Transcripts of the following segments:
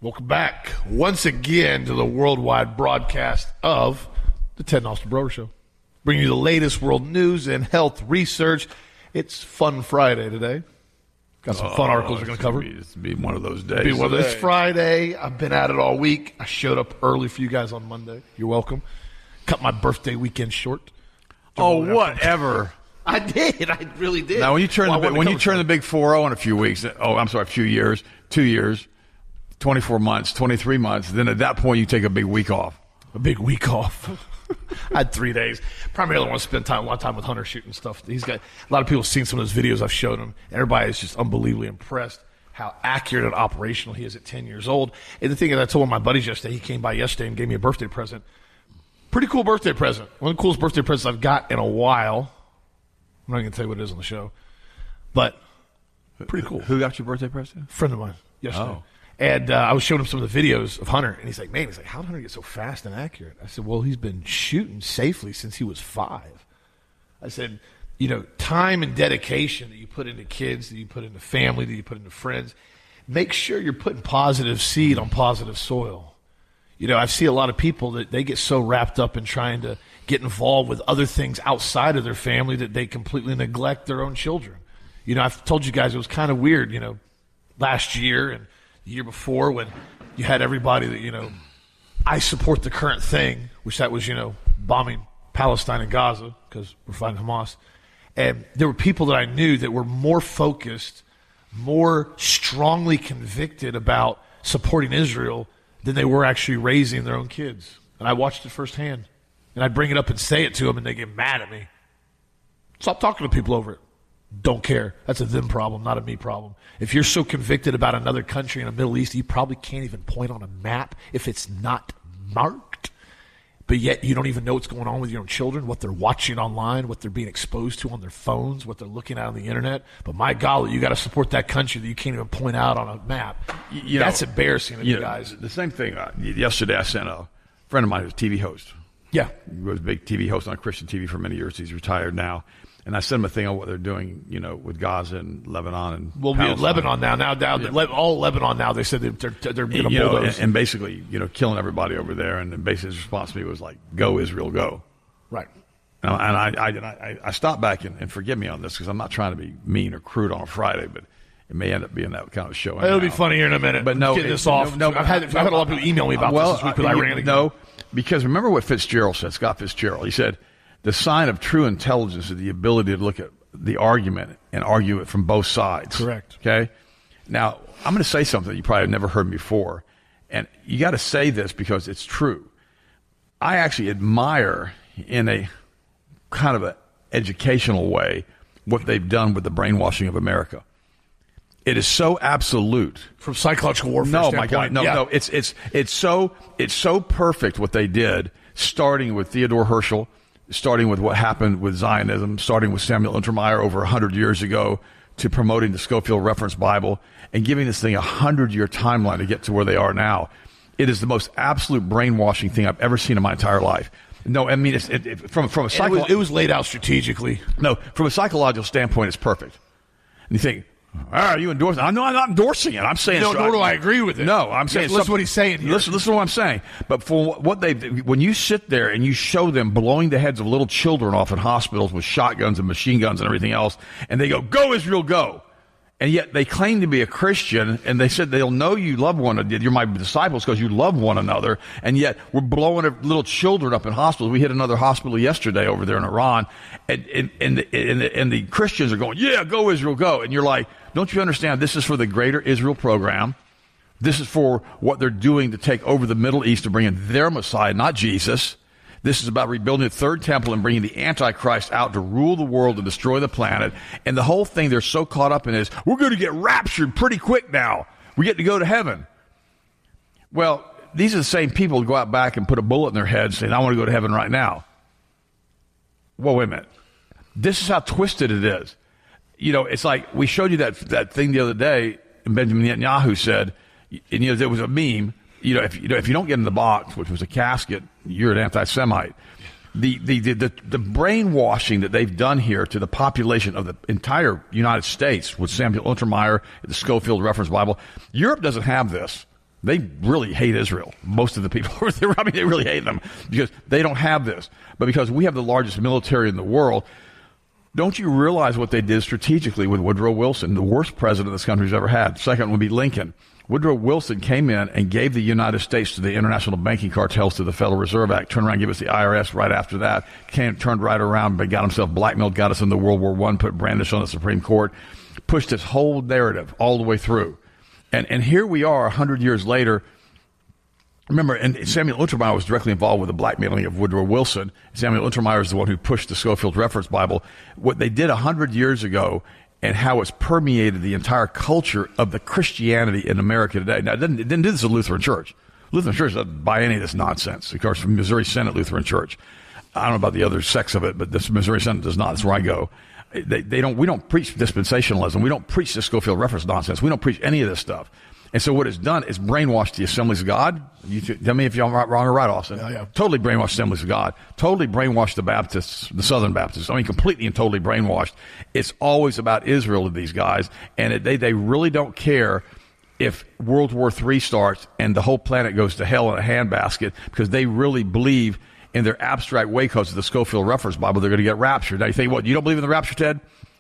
Welcome back once again to the worldwide broadcast of the Ted Noster Broder Show. Bringing you the latest world news and health research. It's Fun Friday today. Got some fun articles we're going to cover. It's be one of those days. It's Friday. I've been at it all week. I showed up early for you guys on Monday. You're welcome. Cut my birthday weekend short. Oh, whatever. I did. I really did. Now, when you turn the big 4-0 in a few weeks, a few years, 2 years, 24 months, 23 months, then at that point you take a big week off. A big week off. I had 3 days. Primarily I want to spend a lot of time with Hunter shooting stuff. He's got a lot of people have seen some of those videos I've showed him. Everybody is just unbelievably impressed how accurate and operational he is at 10 years old. And the thing is, I told one of my buddies yesterday, he came by yesterday and gave me a birthday present. Pretty cool birthday present. One of the coolest birthday presents I've got in a while. I'm not going to tell you what it is on the show, but pretty cool. Who got your birthday present? A friend of mine yesterday. Oh. And I was showing him some of the videos of Hunter, and he's like, how did Hunter get so fast and accurate? I said, well, he's been shooting safely since he was 5. I said, time and dedication that you put into kids, that you put into family, that you put into friends, make sure you're putting positive seed on positive soil. I see a lot of people that they get so wrapped up in trying to get involved with other things outside of their family that they completely neglect their own children. I've told you guys it was kind of weird, last year and the year before when you had everybody that, I support the current thing, which that was, bombing Palestine and Gaza because we're fighting Hamas. And there were people that I knew that were more focused, more strongly convicted about supporting Israel than they were actually raising their own kids. And I watched it firsthand. And I'd bring it up and say it to them, and they get mad at me. Stop talking to people over it. Don't care. That's a them problem, not a me problem. If you're so convicted about another country in the Middle East, you probably can't even point on a map if it's not marked. But yet you don't even know what's going on with your own children, what they're watching online, what they're being exposed to on their phones, what they're looking at on the internet. But my golly, you got to support that country that you can't even point out on a map. That's embarrassing to you guys. The same thing. Yesterday I sent a friend of mine who's a TV host. Yeah. He was a big TV host on Christian TV for many years. He's retired now. And I sent him a thing on what they're doing, with Gaza and Lebanon and Palestine. Lebanon now. All Lebanon now. They said they're going to bulldoze. And basically, killing everybody over there. And basically his response to me was like, "Go Israel, go." Right. And I stopped back and forgive me on this because I'm not trying to be mean or crude on a Friday, but it may end up being that kind of show. It'll be funny here in a minute. But no, get this off. No, I've had a lot of people email me about this week with Iran again. No, because remember what Fitzgerald said. Scott Fitzgerald. He said, "The sign of true intelligence is the ability to look at the argument and argue it from both sides." Correct. Okay? Now, I'm going to say something you probably have never heard before, and you got to say this because it's true. I actually admire, in a kind of an educational way, what they've done with the brainwashing of America. It is so absolute. From psychological warfare standpoint. My God. No. It's so perfect what they did, starting with Theodore Herschel, starting with what happened with Zionism, starting with Samuel Untermeyer over 100 years ago, to promoting the Scofield Reference Bible and giving this thing a 100-year timeline to get to where they are now. It is the most absolute brainwashing thing I've ever seen in my entire life. No, I mean, from a it was laid out strategically. No, from a psychological standpoint, it's perfect. And you think, are you endorsing it? No, I'm not endorsing it. I'm saying nor do I agree with it. No, I'm saying listen to what he's saying here. Listen to what I'm saying. But for what when you sit there and you show them blowing the heads of little children off in hospitals with shotguns and machine guns and everything else, and they go Israel, go. And yet they claim to be a Christian, and they said they'll know you love one another. You're my disciples because you love one another. And yet we're blowing little children up in hospitals. We hit another hospital yesterday over there in Iran, and the Christians are going, yeah, go Israel, go. And you're like, don't you understand? This is for the Greater Israel Program. This is for what they're doing to take over the Middle East to bring in their Messiah, not Jesus. This is about rebuilding the third temple and bringing the Antichrist out to rule the world and destroy the planet. And the whole thing they're so caught up in is, we're going to get raptured pretty quick now. We get to go to heaven. Well, these are the same people who go out back and put a bullet in their head saying, I want to go to heaven right now. Well, wait a minute. This is how twisted it is. It's like we showed you that thing the other day, and Benjamin Netanyahu said, and there was a meme, if you don't get in the box, which was a casket, you're an anti-Semite. The brainwashing that they've done here to the population of the entire United States with Samuel Untermeyer, the Scofield Reference Bible. Europe doesn't have this. They really hate Israel. Most of the people, they really hate them because they don't have this. But because we have the largest military in the world, don't you realize what they did strategically with Woodrow Wilson, the worst president this country's ever had? Second would be Lincoln. Woodrow Wilson came in and gave the United States to the international banking cartels, to the Federal Reserve Act, turned around and gave us the IRS right after that, turned right around, but got himself blackmailed, got us into World War I, put Brandeis on the Supreme Court, pushed this whole narrative all the way through. And here we are 100 years later. Remember, and Samuel Untermeyer was directly involved with the blackmailing of Woodrow Wilson. Samuel Untermeyer is the one who pushed the Schofield Reference Bible. What they did 100 years ago and how it's permeated the entire culture of the Christianity in America today. Now, it didn't do this with Lutheran Church. Lutheran Church doesn't buy any of this nonsense. Of course, from Missouri Synod Lutheran Church. I don't know about the other sects of it, but this Missouri Synod does not. That's where I go. We don't preach dispensationalism. We don't preach the Schofield Reference nonsense. We don't preach any of this stuff. And so what it's done is brainwashed the Assemblies of God. You tell me if you're wrong or right, Austin. Yeah. Totally brainwashed Assemblies of God. Totally brainwashed the Baptists, the Southern Baptists. I mean, completely and totally brainwashed. It's always about Israel with these guys. And they really don't care if World War III starts and the whole planet goes to hell in a handbasket, because they really believe in their abstract way, because of the Schofield Reference Bible, they're going to get raptured. Now you think, what, you don't believe in the rapture, Ted?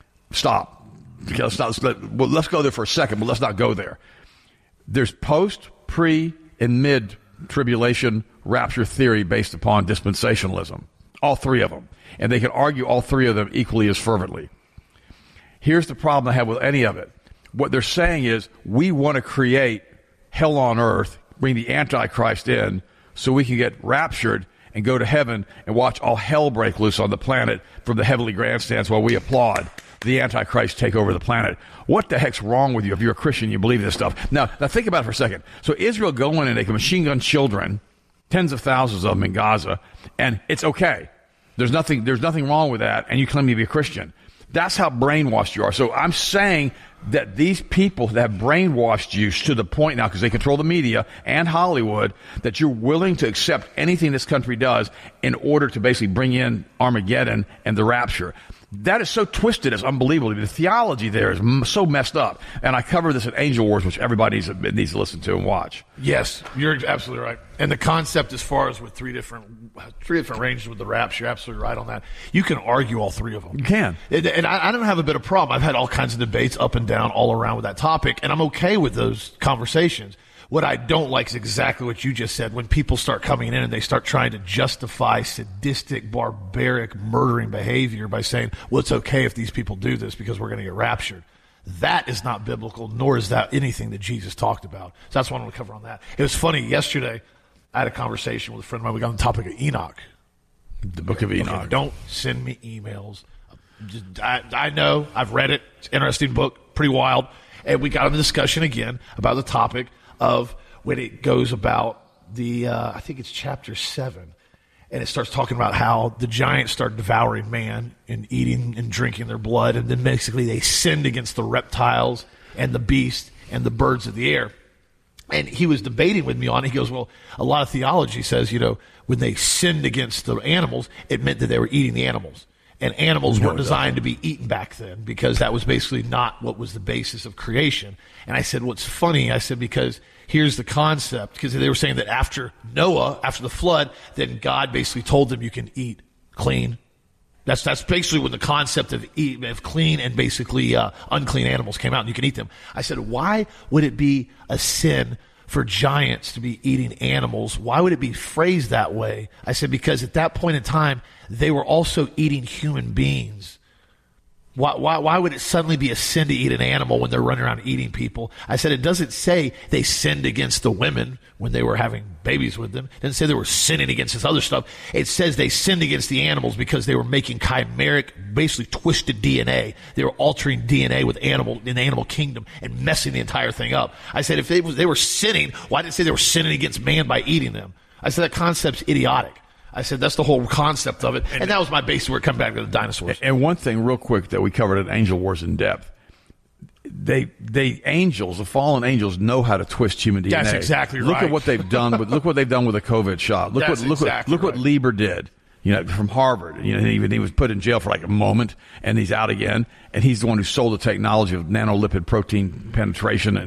Stop. Okay, let's go there for a second, but let's not go there. There's post, pre, and mid-tribulation rapture theory based upon dispensationalism. All three of them. And they can argue all three of them equally as fervently. Here's the problem I have with any of it. What they're saying is, we want to create hell on earth, bring the Antichrist in, so we can get raptured and go to heaven and watch all hell break loose on the planet from the heavenly grandstands while we applaud the Antichrist take over the planet. What the heck's wrong with you if you're a Christian and you believe this stuff? Now think about it for a second. So Israel go in and they can machine gun children, tens of thousands of them in Gaza, and it's okay. There's nothing wrong with that, and you claim to be a Christian. That's how brainwashed you are. So I'm saying that these people that have brainwashed you to the point now, because they control the media and Hollywood, that you're willing to accept anything this country does in order to basically bring in Armageddon and the rapture. That is so twisted, it's unbelievable. The theology there is so messed up. And I cover this at Angel Wars, which everybody needs to listen to and watch. Yes, you're absolutely right. And the concept, as far as with three different ranges with the rapture, you're absolutely right on that. You can argue all three of them. You can. And I don't have a bit of problem. I've had all kinds of debates up and down all around with that topic, and I'm okay with those conversations. What I don't like is exactly what you just said, when people start coming in and they start trying to justify sadistic, barbaric, murdering behavior by saying, well, it's okay if these people do this because we're going to get raptured. That is not biblical, nor is that anything that Jesus talked about. So that's what I want to cover on that. It was funny. Yesterday, I had a conversation with a friend of mine. We got on the topic of Enoch. The book of Enoch. Okay, don't send me emails. I know. I've read it. It's an interesting book. Pretty wild. And we got in the discussion again about the topic of when it goes about the, I think it's chapter 7, and it starts talking about how the giants start devouring man and eating and drinking their blood, and then basically they sinned against the reptiles and the beast and the birds of the air. And he was debating with me on it. He goes, well, a lot of theology says, when they sinned against the animals, it meant that they were eating the animals. And animals weren't designed to be eaten back then, because that was basically not what was the basis of creation. And I said, what's funny, I said, because here's the concept, because they were saying that after Noah, after the flood, then God basically told them you can eat clean. That's basically when the concept of clean and basically unclean animals came out, and you can eat them. I said, why would it be a sin for giants to be eating animals? Why would it be phrased that way? I said, because at that point in time, they were also eating human beings. Why would it suddenly be a sin to eat an animal when they're running around eating people? I said, it doesn't say they sinned against the women when they were having babies with them. It doesn't say they were sinning against this other stuff. It says they sinned against the animals because they were making chimeric, basically twisted DNA. They were altering DNA with in the animal kingdom and messing the entire thing up. I said, if they were sinning, why did it say they were sinning against man by eating them? I said, that concept's idiotic. I said, that's the whole concept of it. And that was my base where it comes back to the dinosaurs. And one thing real quick that we covered at Angel Wars in depth, the fallen angels know how to twist human DNA. That's exactly right. Look at what they've done look what they've done with the COVID shot. Look what Lieber did, from Harvard. He was put in jail for like a moment, and he's out again. And he's the one who sold the technology of nanolipid protein penetration and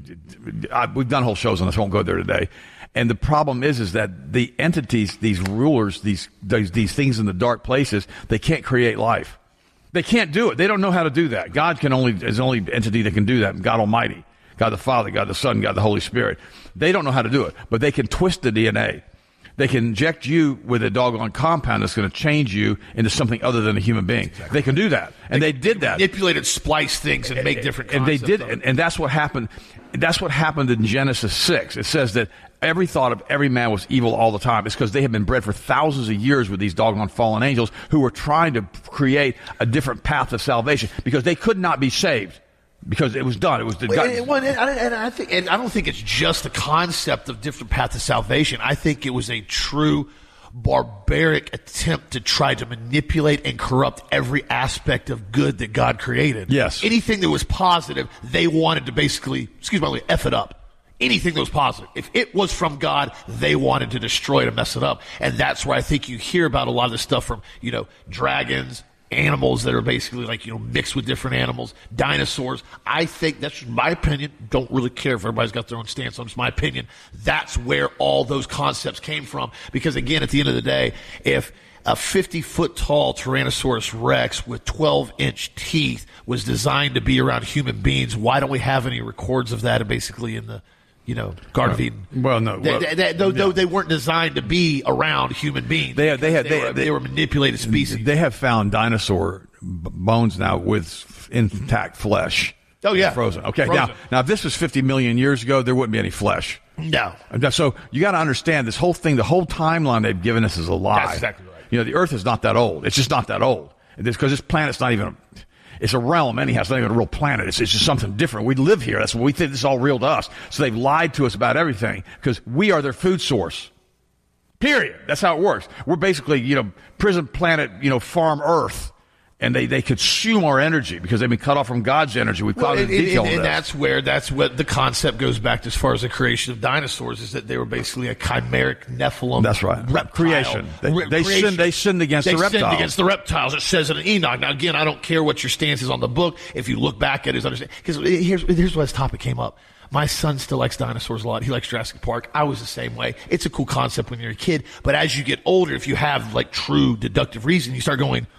we've done whole shows on this. I won't go there today. And the problem is that the entities, these rulers, these things in the dark places, they can't create life. They can't do it. They don't know how to do that. God is the only entity that can do that. God Almighty, God the Father, God the Son, God the Holy Spirit. They don't know how to do it, but they can twist the DNA. They can inject you with a doggone compound that's going to change you into something other than a human being. Exactly. They can do that, and they did that. Manipulated, splice things, and make different concepts. And they did, it. and that's what happened. That's what happened in Genesis 6. It says that every thought of every man was evil all the time. It's because they had been bred for thousands of years with these doggone fallen angels who were trying to create a different path of salvation because they could not be saved. Because it was done. It was done. And I don't think it's just a concept of different paths of salvation. I think it was a true barbaric attempt to try to manipulate and corrupt every aspect of good that God created. Yes. Anything that was positive, they wanted to basically, F it up. Anything that was positive. If it was from God, they wanted to destroy it and mess it up. And that's where I think you hear about a lot of this stuff from, dragons, animals that are basically mixed with different animals, dinosaurs. I think that's just my opinion. Don't really care if everybody's got their own stance on it. It's my opinion. That's where all those concepts came from. Because again, at the end of the day, if a 50-foot tall Tyrannosaurus Rex with 12-inch teeth was designed to be around human beings, why don't we have any records of that basically in the Garden of Eden? Well, no. Though they weren't designed to be around human beings. They were manipulated species. They have found dinosaur bones now with intact flesh. Oh, yeah. Frozen. Okay, frozen. Now, if this was 50 million years ago, there wouldn't be any flesh. No. So you got to understand this whole thing, the whole timeline they've given us is a lie. That's exactly right. The Earth is not that old. It's just not that old. Because this planet's not even... It's a realm anyhow. It's not even a real planet. It's just something different. We live here. That's what we think. This is all real to us. So they've lied to us about everything because we are their food source. Period. That's how it works. We're basically, prison planet, farm Earth. And they consume our energy because they've been cut off from God's energy. We've got in detail and that's what the concept goes back to as far as the creation of dinosaurs is that they were basically a chimeric Nephilim. That's right. Reptile. Creation. They sinned against the reptiles. They sinned against the reptiles. It says it in Enoch. Now, again, I don't care what your stance is on the book. If you look back at his understanding, because here's why this topic came up. My son still likes dinosaurs a lot. He likes Jurassic Park. I was the same way. It's a cool concept when you're a kid. But as you get older, if you have true deductive reason, you start going,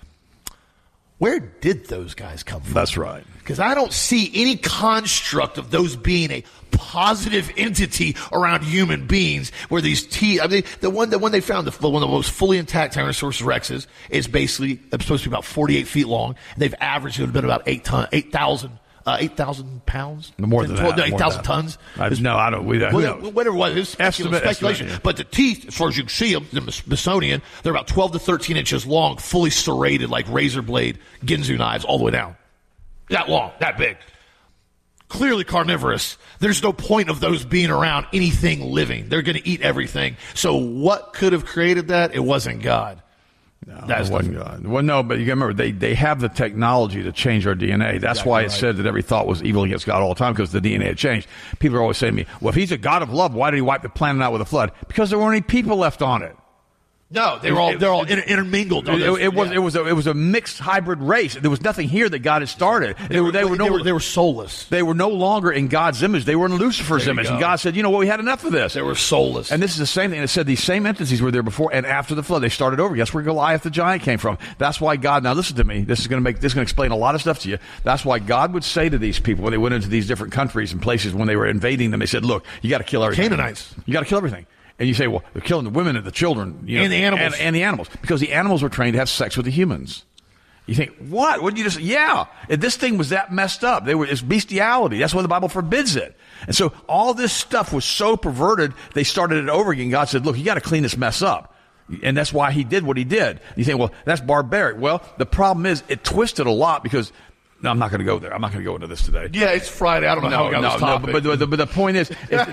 where did those guys come from? That's right. Because I don't see any construct of those being a positive entity around human beings where these the one they found, one of the most fully intact Tyrannosaurus Rexes is basically supposed to be about 48 feet long. They've averaged it would have been about 8,000 pounds? More than that. 8,000 tons? I don't. Whatever it was. It was speculation. Yeah. But the teeth, as far as you can see them, the Smithsonian, they're about 12 to 13 inches long, fully serrated like razor blade Ginsu knives all the way down. That long, that big. Clearly carnivorous. There's no point of those being around anything living. They're going to eat everything. So what could have created that? It wasn't God. No, it wasn't God. Well, no, but you got to remember, they have the technology to change our DNA. That's exactly why it said that every thought was evil against God all the time, because the DNA had changed. People are always saying to me, well, if he's a God of love, why did he wipe the planet out with a flood? Because there weren't any people left on it. No, they're all intermingled. It was a mixed hybrid race. There was nothing here that God had started. They were soulless. They were no longer in God's image. They were in Lucifer's image. And God said, we had enough of this. They were soulless. And this is the same thing. It said these same entities were there before and after the flood. They started over. Guess where Goliath the giant came from? That's why God. Now listen to me. This is going to explain a lot of stuff to you. That's why God would say to these people when they went into these different countries and places when they were invading them, they said, "Look, you got to kill everything. Canaanites. You got to kill everything." And you say, well, they're killing the women and the children. And the animals. And the animals. Because the animals were trained to have sex with the humans. You think, what? What did you just say? Yeah. This thing was that messed up. It's bestiality. That's why the Bible forbids it. And so all this stuff was so perverted, they started it over again. God said, look, you got to clean this mess up. And that's why he did what he did. You think, well, that's barbaric. Well, the problem is it twisted a lot because... No, I'm not going to go there. I'm not going to go into this today. Yeah, it's Friday. I don't know how we got this topic. But the point is,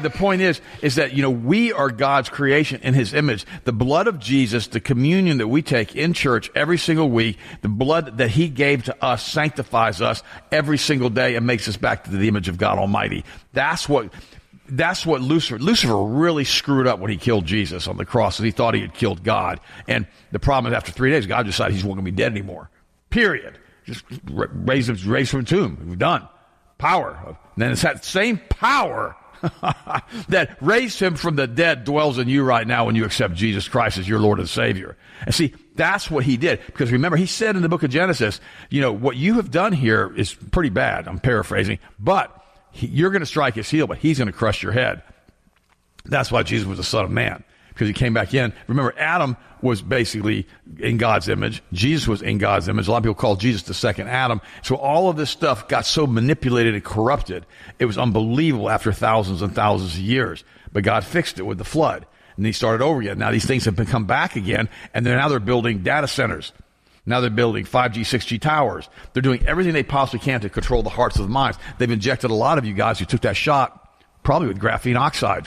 that we are God's creation in His image. The blood of Jesus, the communion that we take in church every single week, the blood that He gave to us sanctifies us every single day and makes us back to the image of God Almighty. That's what Lucifer really screwed up when he killed Jesus on the cross, because he thought he had killed God. And the problem is, after 3 days, God decided He's not going to be dead anymore. Period. Just raise from the tomb. We're done. Power. And then it's that same power that raised him from the dead dwells in you right now when you accept Jesus Christ as your Lord and Savior. And see, that's what he did. Because remember, he said in the book of Genesis, what you have done here is pretty bad. I'm paraphrasing. But you're going to strike his heel, but he's going to crush your head. That's why Jesus was the Son of Man. Because he came back in. Remember, Adam was basically in God's image. Jesus was in God's image. A lot of people call Jesus the second Adam. So all of this stuff got so manipulated and corrupted. It was unbelievable after thousands and thousands of years. But God fixed it with the flood. And he started over again. Now these things have come back again. And now they're building data centers. Now they're building 5G, 6G towers. They're doing everything they possibly can to control the hearts of the minds. They've injected a lot of you guys who took that shot probably with graphene oxide,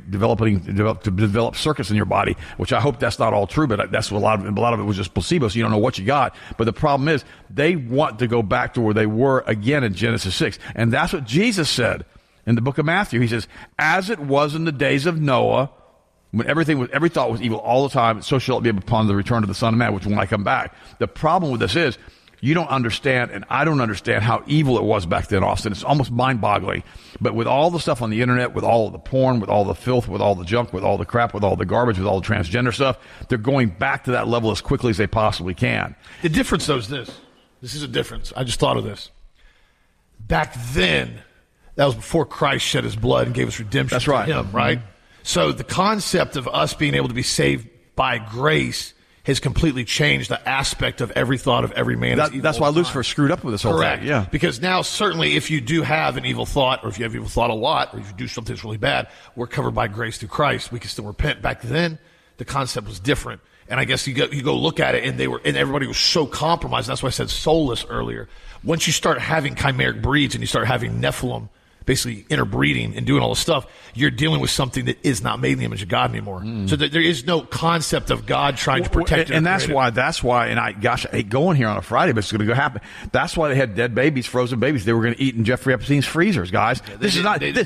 to develop circuits in your body, which I hope that's not all true, but that's what a lot of it was just placebo, so you don't know what you got. But the problem is, they want to go back to where they were again in Genesis 6. And that's what Jesus said in the book of Matthew. He says, as it was in the days of Noah, when every thought was evil all the time, so shall it be upon the return of the Son of Man, which when I come back. The problem with this is, you don't understand, and I don't understand how evil it was back then, Austin. It's almost mind-boggling. But with all the stuff on the internet, with all of the porn, with all the filth, with all the junk, with all the crap, with all the garbage, with all the transgender stuff, they're going back to that level as quickly as they possibly can. The difference, though, is this. This is a difference. I just thought of this. Back then, that was before Christ shed his blood and gave us redemption. That's right. To him, right? Mm-hmm. So the concept of us being able to be saved by grace has completely changed the aspect of every thought of every man. That's why Lucifer screwed up with this whole Correct. thing. Yeah. Because now, certainly, if you do have an evil thought, or if you have evil thought a lot, or if you do something that's really bad, we're covered by grace through Christ. We can still repent. Back then, the concept was different. And I guess you go look at it, and everybody was so compromised. That's why I said soulless earlier. Once you start having chimeric breeds and you start having Nephilim, basically interbreeding and doing all this stuff, you're dealing with something that is not made in the image of God anymore. So there is no concept of God trying to protect it. And that's why, and I hate going here on a Friday, but it's going to happen. That's why they had dead babies, frozen babies. They were going to eat in Jeffrey Epstein's freezers, guys. Yeah, they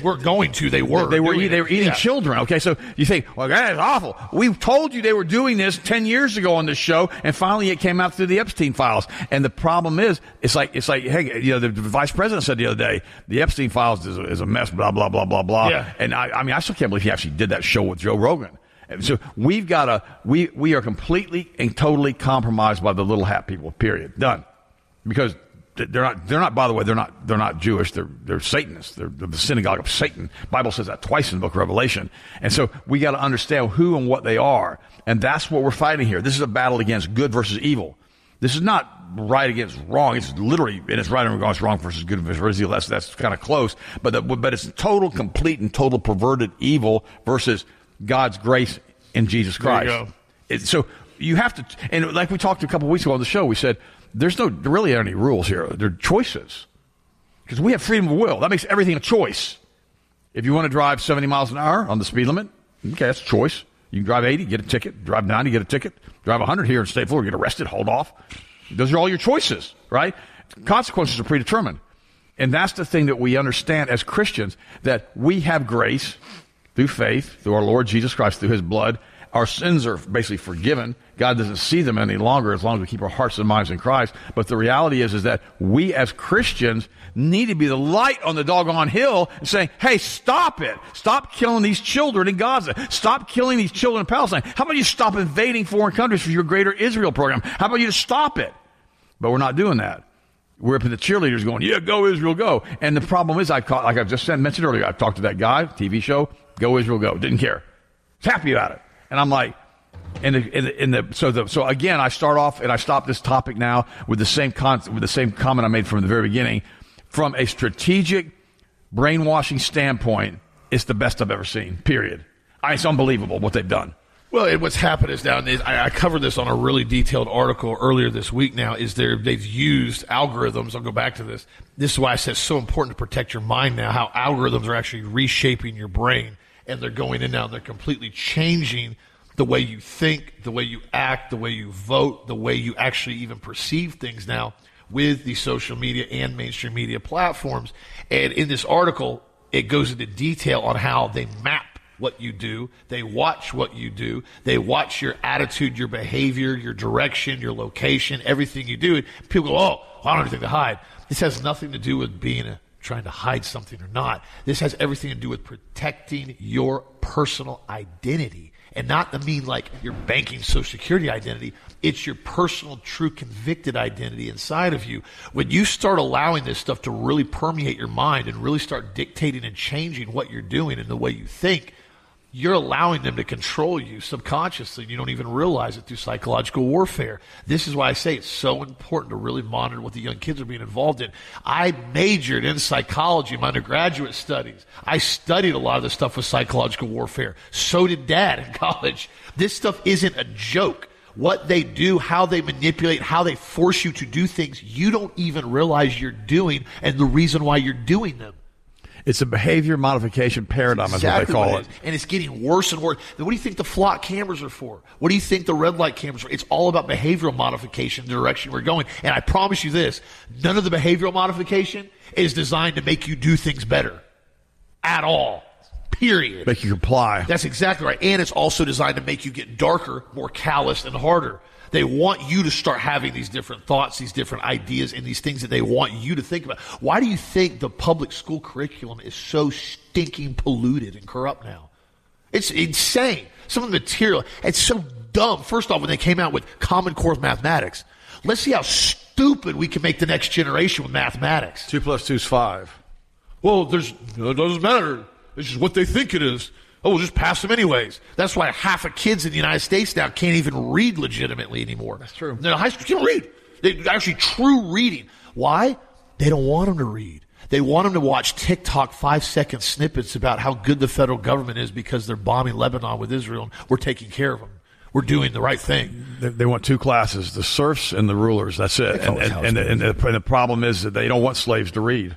were eating children. Okay, so you think, well, that is awful. We told you they were doing this 10 years ago on this show, and finally it came out through the Epstein files. And the problem is, it's like, hey, the vice president said the other day, the Epstein files is a mess, blah, blah, blah, blah, blah. Yeah. And I still can't believe he actually did that show with Joe Rogan. And so we are completely and totally compromised by the little hat people, period. Done. Because they're not, by the way, they're not Jewish. They're Satanists. They're the synagogue of Satan. The Bible says that twice in the book of Revelation. And so we got to understand who and what they are. And that's what we're fighting here. This is a battle against good versus evil. This is not right against wrong. It's literally, and it's right and wrong. It's wrong versus good versus evil. That's kind of close. But it's total, complete, and total perverted evil versus God's grace in Jesus Christ. There you go. So you have to, and like we talked a couple of weeks ago on the show, we said there really aren't any rules here. They're choices, because we have freedom of will. That makes everything a choice. If you want to drive 70 miles an hour on the speed limit, okay, that's a choice. You can drive 80, get a ticket. Drive 90, get a ticket. Drive 100 here in State Florida, get arrested, hold off. Those are all your choices, right? Consequences are predetermined. And that's the thing that we understand as Christians, that we have grace through faith, through our Lord Jesus Christ, through his blood. Our sins are basically forgiven. God doesn't see them any longer as long as we keep our hearts and minds in Christ. But the reality is that we as Christians need to be the light on the doggone hill and saying, hey, stop it. Stop killing these children in Gaza. Stop killing these children in Palestine. How about you stop invading foreign countries for your Greater Israel program? How about you just stop it? But we're not doing that. We're up in the cheerleaders going, yeah, go Israel, go. And the problem is, like I've just mentioned earlier, I talked to that guy, TV show, go Israel, go. Didn't care. Was happy about it. And I'm like, so again, I start off and I stop this topic now with the same comment I made from the very beginning. From a strategic brainwashing standpoint, it's the best I've ever seen, period. It's unbelievable what they've done. Well, what's happened is now, I covered this on a really detailed article earlier this week now, they've used algorithms. I'll go back to this. This is why I said it's so important to protect your mind now, how algorithms are actually reshaping your brain, and they're going in now and they're completely changing the way you think, the way you act, the way you vote, the way you actually even perceive things now with the social media and mainstream media platforms. And in this article, it goes into detail on how they map what you do. They watch what you do. They watch your attitude, your behavior, your direction, your location, everything you do. And people go, oh, I don't have anything to hide. This has nothing to do with being trying to hide something or not. This has everything to do with protecting your personal identity. And not to mean like your banking social security identity. It's your personal, true, convicted identity inside of you. When you start allowing this stuff to really permeate your mind and really start dictating and changing what you're doing and the way you think, you're allowing them to control you subconsciously, and you don't even realize it through psychological warfare. This is why I say it's so important to really monitor what the young kids are being involved in. I majored in psychology in my undergraduate studies. I studied a lot of this stuff with psychological warfare. So did Dad in college. This stuff isn't a joke. What they do, how they manipulate, how they force you to do things you don't even realize you're doing, and the reason why you're doing them. It's a behavior modification paradigm, is what they call it. And it's getting worse and worse. Then what do you think the flock cameras are for? What do you think the red light cameras are? It's all about behavioral modification, the direction we're going. And I promise you this, none of the behavioral modification is designed to make you do things better. At all. Period. Make you comply. That's exactly right. And it's also designed to make you get darker, more callous, and harder. They want you to start having these different thoughts, these different ideas, and these things that they want you to think about. Why do you think the public school curriculum is so stinking polluted and corrupt now? It's insane. Some of the material, it's so dumb. First off, when they came out with Common Core mathematics, let's see how stupid we can make the next generation with mathematics. 2 + 2 is 5. Well, it doesn't matter. It's just what they think it is. Oh, we'll just pass them anyways. That's why half of kids in the United States now can't even read legitimately anymore. That's true. They're in high school, can't read. They're actually true reading. Why? They don't want them to read. They want them to watch TikTok 5-second snippets about how good the federal government is because they're bombing Lebanon with Israel and we're taking care of them. We're doing the right thing. They want 2 classes, the serfs and the rulers. That's it. And the problem is that they don't want slaves to read.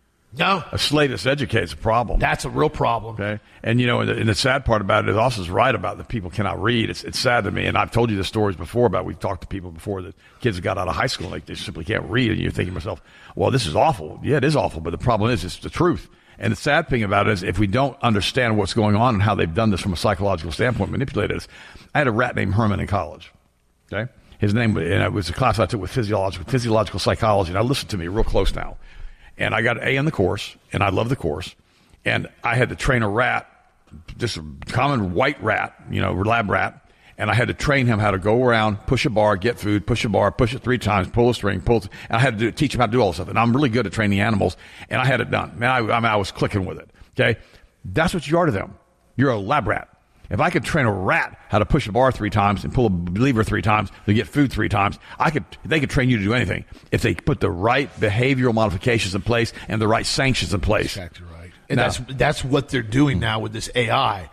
No. A slave that's educated is a problem. That's a real problem. Okay. And, and the sad part about it is Austin's right about that people cannot read. It's sad to me. And I've told you the stories before about we've talked to people before that kids that got out of high school, like they simply can't read. And you're thinking to yourself, well, this is awful. Yeah, it is awful. But the problem is it's the truth. And the sad thing about it is if we don't understand what's going on and how they've done this from a psychological standpoint, manipulated us. I had a rat named Herman in college. Okay. His name, and it was a class I took with physiological psychology. And I listened to me real close now. And I got an A in the course, and I love the course. And I had to train a rat, just a common white rat, lab rat. And I had to train him how to go around, push a bar, get food, push a bar, push it 3 times, pull a string, and I had to teach him how to do all this stuff. And I'm really good at training animals, and I had it done. Man, I was clicking with it. Okay, that's what you are to them. You're a lab rat. If I could train a rat how to push a bar 3 times and pull a lever 3 times to get food 3 times, they could train you to do anything if they put the right behavioral modifications in place and the right sanctions in place. Exactly right. And that's what they're doing now with this AI.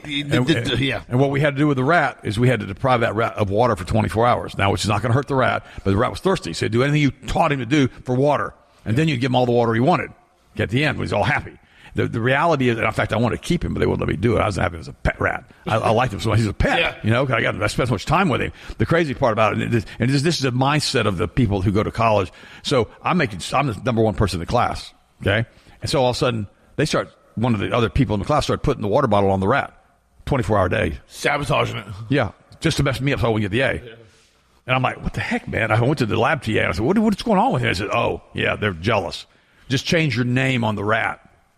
And what we had to do with the rat is we had to deprive that rat of water for 24 hours. Now, which is not going to hurt the rat, but the rat was thirsty. So do anything you taught him to do for water. And then you'd give him all the water he wanted. At the end, he's all happy. The reality is, and in fact, I wanted to keep him, but they wouldn't let me do it. I was happy as a pet rat. I liked him so much. He's a pet, I spent so much time with him. The crazy part about it, and this is a mindset of the people who go to college. So I'm the number 1 person in the class, okay? And so all of a sudden, one of the other people in the class started putting the water bottle on the rat, 24-hour day. Sabotaging it. Yeah, just to mess me up so I wouldn't get the A. Yeah. And I'm like, what the heck, man? I went to the lab TA, and I said, what's going on with him? I said, oh, yeah, they're jealous. Just change your name on the rat.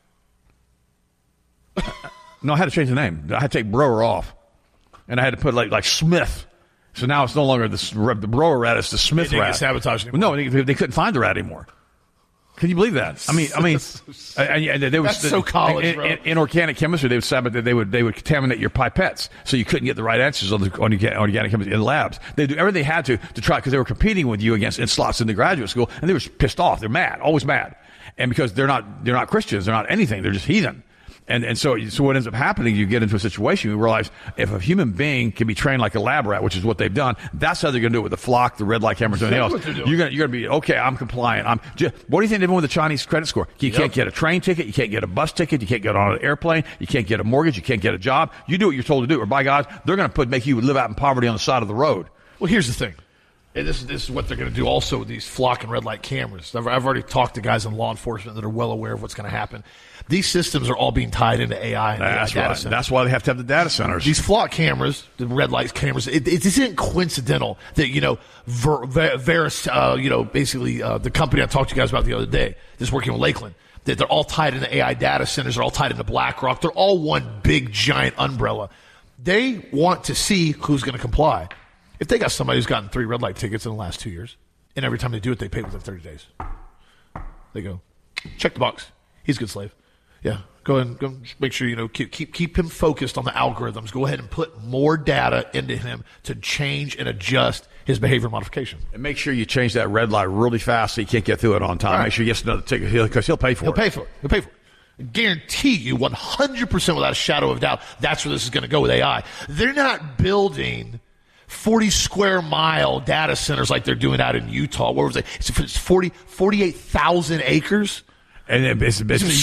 No, I had to change the name. I had to take Broer off. And I had to put like Smith. So now it's no longer the Broer rat, it's the Smith rat. Get sabotaged anymore. No, they couldn't find the rat anymore. Can you believe that? I mean, they that's so college, bro. In organic chemistry, they would contaminate your pipettes, so you couldn't get the right answers on organic chemistry in labs. They do everything they had to try because they were competing with you against in slots in the graduate school, and they were pissed off. They're mad, always mad, and because they're not Christians, they're not anything. They're just heathen. And so what ends up happening, you get into a situation, you realize if a human being can be trained like a lab rat, which is what they've done, that's how they're going to do it with the flock, the red light cameras, and everything else. You're going to be, okay, I'm compliant. What do you think they're doing with the Chinese credit score? You can't get a train ticket, you can't get a bus ticket, you can't get on an airplane, you can't get a mortgage, you can't get a job. You do what you're told to do, or by God, they're going to make you live out in poverty on the side of the road. Well, here's the thing. And this is what they're going to do also with these flock and red light cameras. I've already talked to guys in law enforcement that are well aware of what's going to happen. These systems are all being tied into AI and AI data centers. That's why they have to have the data centers. These flock cameras, the red light cameras, it isn't coincidental that, Veris, basically the company I talked to you guys about the other day, that's working with Lakeland, They're all tied into AI data centers. They're all tied into BlackRock. They're all one big, giant umbrella. They want to see who's going to comply. If they got somebody who's gotten 3 red light tickets in the last 2 years, and every time they do it, they pay within 30 days. They go, check the box. He's a good slave. Yeah, go ahead and go make sure, keep him focused on the algorithms. Go ahead and put more data into him to change and adjust his behavior modification. And make sure you change that red light really fast so he can't get through it on time. Right. Make sure he gets another ticket because he'll pay for it. He'll pay for it. I guarantee you 100% without a shadow of doubt that's where this is going to go with AI. They're not building 40 square mile data centers like they're doing out in Utah. What was it? It's 48,000 acres. And it's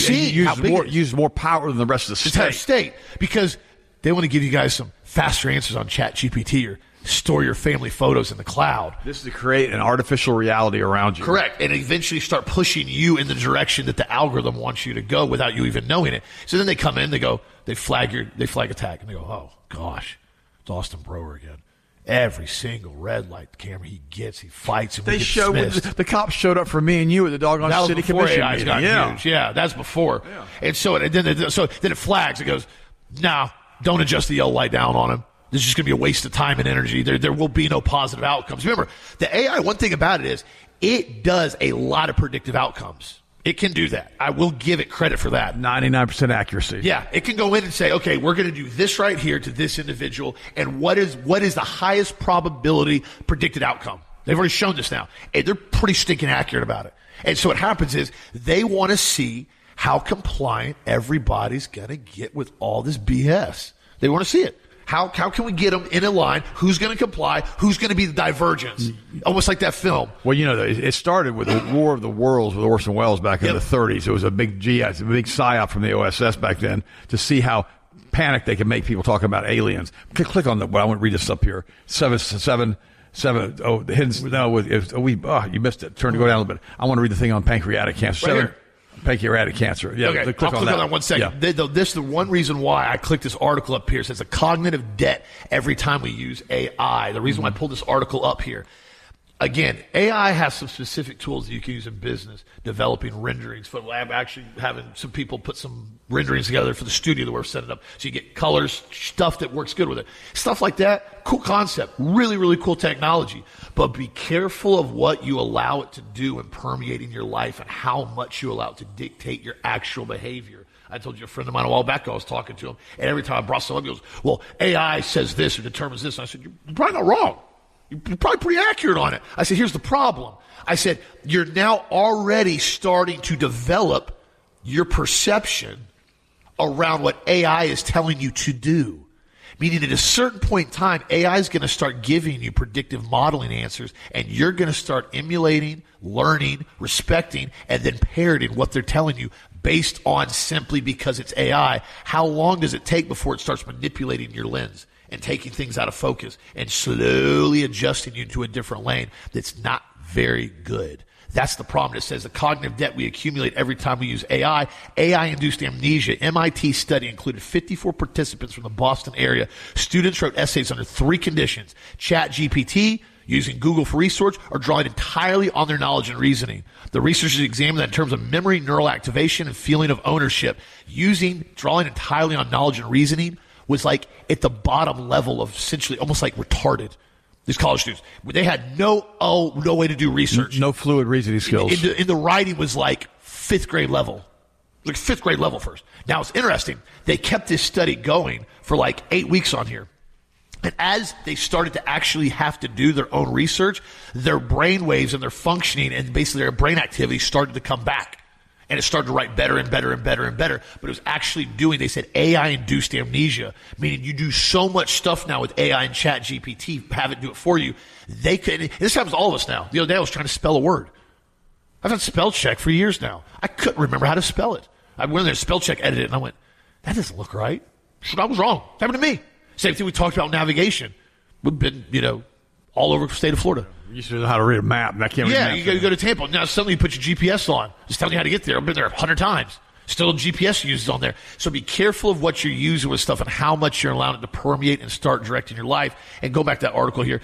use more power than the rest of the state. Because they want to give you guys some faster answers on ChatGPT or store your family photos in the cloud. This is to create an artificial reality around you. Correct. And eventually start pushing you in the direction that the algorithm wants you to go without you even knowing it. So then they come in, they flag attack, and they go, oh, gosh, it's Austin Brower again. Every single red light camera he gets, he fights and the cops showed up for me and you at the doggone city commission meeting. Huge. Yeah, that's before. Yeah. And so then it flags. It goes, no, don't adjust the yellow light down on him. This is just going to be a waste of time and energy. There will be no positive outcomes. Remember, the AI, one thing about it is it does a lot of predictive outcomes. It can do that. I will give it credit for that. 99% accuracy. Yeah. It can go in and say, okay, we're going to do this right here to this individual, and what is the highest probability predicted outcome? They've already shown this now. And they're pretty stinking accurate about it. And so what happens is they want to see how compliant everybody's going to get with all this BS. They want to see it. How can we get them in a line? Who's going to comply? Who's going to be the divergence? Almost like that film. Well, it started with the War of the Worlds with Orson Welles back in the 30s. It was a big psyop from the OSS back then to see how panicked they could make people talking about aliens. Click on I want to read this up here. 777. Oh, the hidden. No, you missed it. Go down a little bit. I want to read the thing on pancreatic cancer. Right here. Pancreatic cancer. Yeah, okay. I'll click on that 1 second. Yeah. This is the one reason why I clicked this article up here. It says a cognitive debt every time we use AI. The reason why I pulled this article up here. Again, AI has some specific tools that you can use in business, developing renderings. For lab, actually having some people put some renderings together for the studio that we're setting up. So you get colors, stuff that works good with it. Stuff like that, cool concept. Really, really cool technology. But be careful of what you allow it to do in permeating your life and how much you allow it to dictate your actual behavior. I told you a friend of mine a while back, I was talking to him, and every time I brought something up, he goes, well, AI says this or determines this. And I said, you're probably not wrong. You're probably pretty accurate on it. I said, here's the problem. I said, you're now already starting to develop your perception around what AI is telling you to do. Meaning at a certain point in time, AI is going to start giving you predictive modeling answers, and you're going to start emulating, learning, respecting, and then parroting what they're telling you based on simply because it's AI. How long does it take before it starts manipulating your lens and taking things out of focus and slowly adjusting you to a different lane that's not very good? That's the problem. It says the cognitive debt we accumulate every time we use AI. AI-induced amnesia. MIT study included 54 participants from the Boston area. Students wrote essays under 3 conditions. ChatGPT, using Google for research, or drawing entirely on their knowledge and reasoning. The researchers examined that in terms of memory, neural activation, and feeling of ownership. Drawing entirely on knowledge and reasoning was like at the bottom level of essentially almost like retarded. These college students, they had no way to do research. No fluid reasoning skills. In the writing was like 5th grade level. Like 5th grade level first. Now it's interesting. They kept this study going for like 8 weeks on here. And as they started to actually have to do their own research, their brain waves and their functioning and basically their brain activity started to come back. And it started to write better and better and better and better. But it was actually they said AI-induced amnesia, meaning you do so much stuff now with AI and ChatGPT, have it do it for you. This happens to all of us now. The other day I was trying to spell a word. I've had spell check for years now. I couldn't remember how to spell it. I went in there, spell check, edited it, and I went, that doesn't look right. I was wrong. It happened to me. Same thing we talked about navigation. We've been, all over the state of Florida. You used to know how to read a map, and I can't read a map. Yeah, you go to Tampa. Now suddenly you put your GPS on. Just telling you how to get there. I've been there 100 times. Still GPS uses on there. So be careful of what you're using with stuff and how much you're allowing it to permeate and start directing your life. And go back to that article here.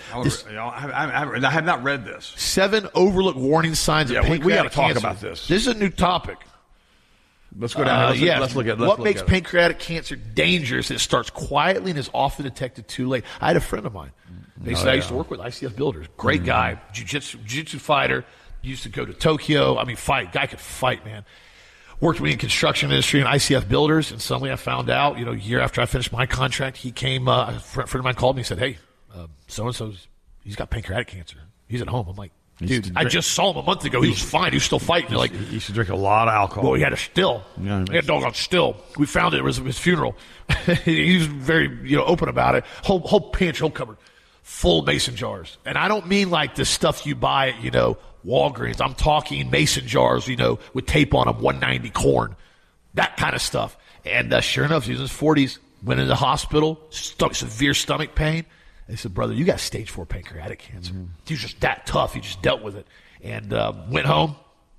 I have not read this. 7 overlooked warning signs of pancreatic we got to talk cancer. about this. This is a new topic. Let's go down. Let's look at what makes pancreatic cancer dangerous. It starts quietly and is often detected too late. I had a friend of mine. I used to work with ICF Builders. Great guy, jiu-jitsu fighter. Used to go to Tokyo. I mean, fight. Guy could fight, man. Worked with me in construction industry and ICF Builders, and suddenly I found out, a year after I finished my contract, he came, a friend of mine called me and said, hey, so-and-so's, he's got pancreatic cancer. He's at home. I'm like, dude, I just saw him a month ago. He was fine. He was still fighting. Like, he used to drink a lot of alcohol. Well, he had a still. Yeah, he had a dog on still. We found it. It was his funeral. He was very, open about it. Whole pantry, whole cupboard, full of mason jars. And I don't mean like the stuff you buy at, Walgreens. I'm talking mason jars, with tape on them, 190 corn, that kind of stuff. And sure enough, he was in his 40s, went into the hospital, severe stomach pain. They said, brother, you got stage 4 pancreatic cancer. He was just that tough. He just dealt with it. And went home,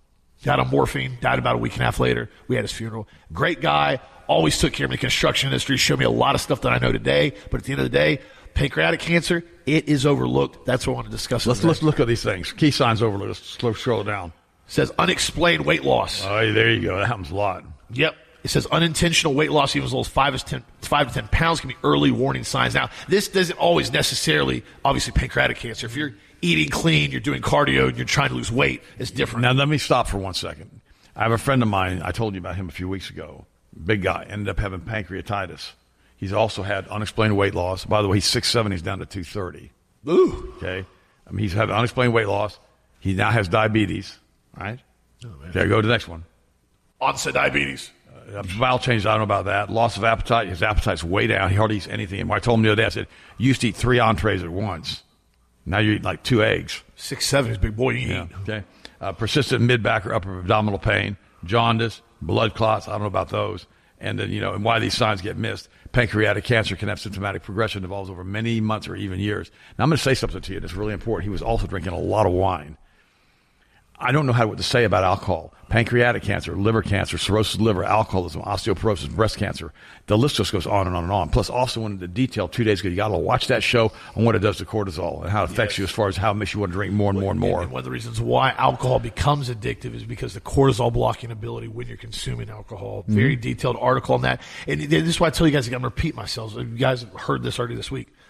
got on morphine, died about a week and a half later. We had his funeral. Great guy, always took care of me in the construction industry, showed me a lot of stuff that I know today. But at the end of the day, pancreatic cancer, it is overlooked. That's what I want to discuss. Let's look at these things. Key signs overlooked. Let's scroll down. It says unexplained weight loss. Oh, there you go. That happens a lot. Yep. It says unintentional weight loss, even as low as 5 to 10 pounds, can be early warning signs. Now, this doesn't always necessarily, obviously, pancreatic cancer. If you're eating clean, you're doing cardio, and you're trying to lose weight, it's different. Now, let me stop for 1 second. I have a friend of mine. I told you about him a few weeks ago. Big guy. Ended up having pancreatitis. He's also had unexplained weight loss. By the way, he's 6'7". He's down to 230. Ooh. Okay. He's had unexplained weight loss. He now has diabetes. All right. Oh, okay, go to the next one. Onset diabetes. Bowel changes, I don't know about that. Loss of appetite. His appetite's way down. He hardly eats anything. And when I told him the other day, I said, you used to eat 3 entrees at once. Now you eat like 2 eggs. 6'7", he's a big boy. You eat. Okay. Persistent mid-back or upper abdominal pain, jaundice, blood clots. I don't know about those. And then, and why these signs get missed. Pancreatic cancer can have symptomatic progression that involves over many months or even years. Now, I'm going to say something to you that's really important. He was also drinking a lot of wine. I don't know what to say about alcohol. Pancreatic cancer, liver cancer, cirrhosis of the liver, alcoholism, osteoporosis, breast cancer. The list just goes on and on and on. Plus, also went into detail 2 days ago. You got to watch that show on what it does to cortisol and how it affects you as far as how it makes you want to drink more and more and more. And one of the reasons why alcohol becomes addictive is because the cortisol blocking ability when you're consuming alcohol. Very detailed article on that. And this is why I tell you guys, I'm going to repeat myself. You guys have heard this already this week.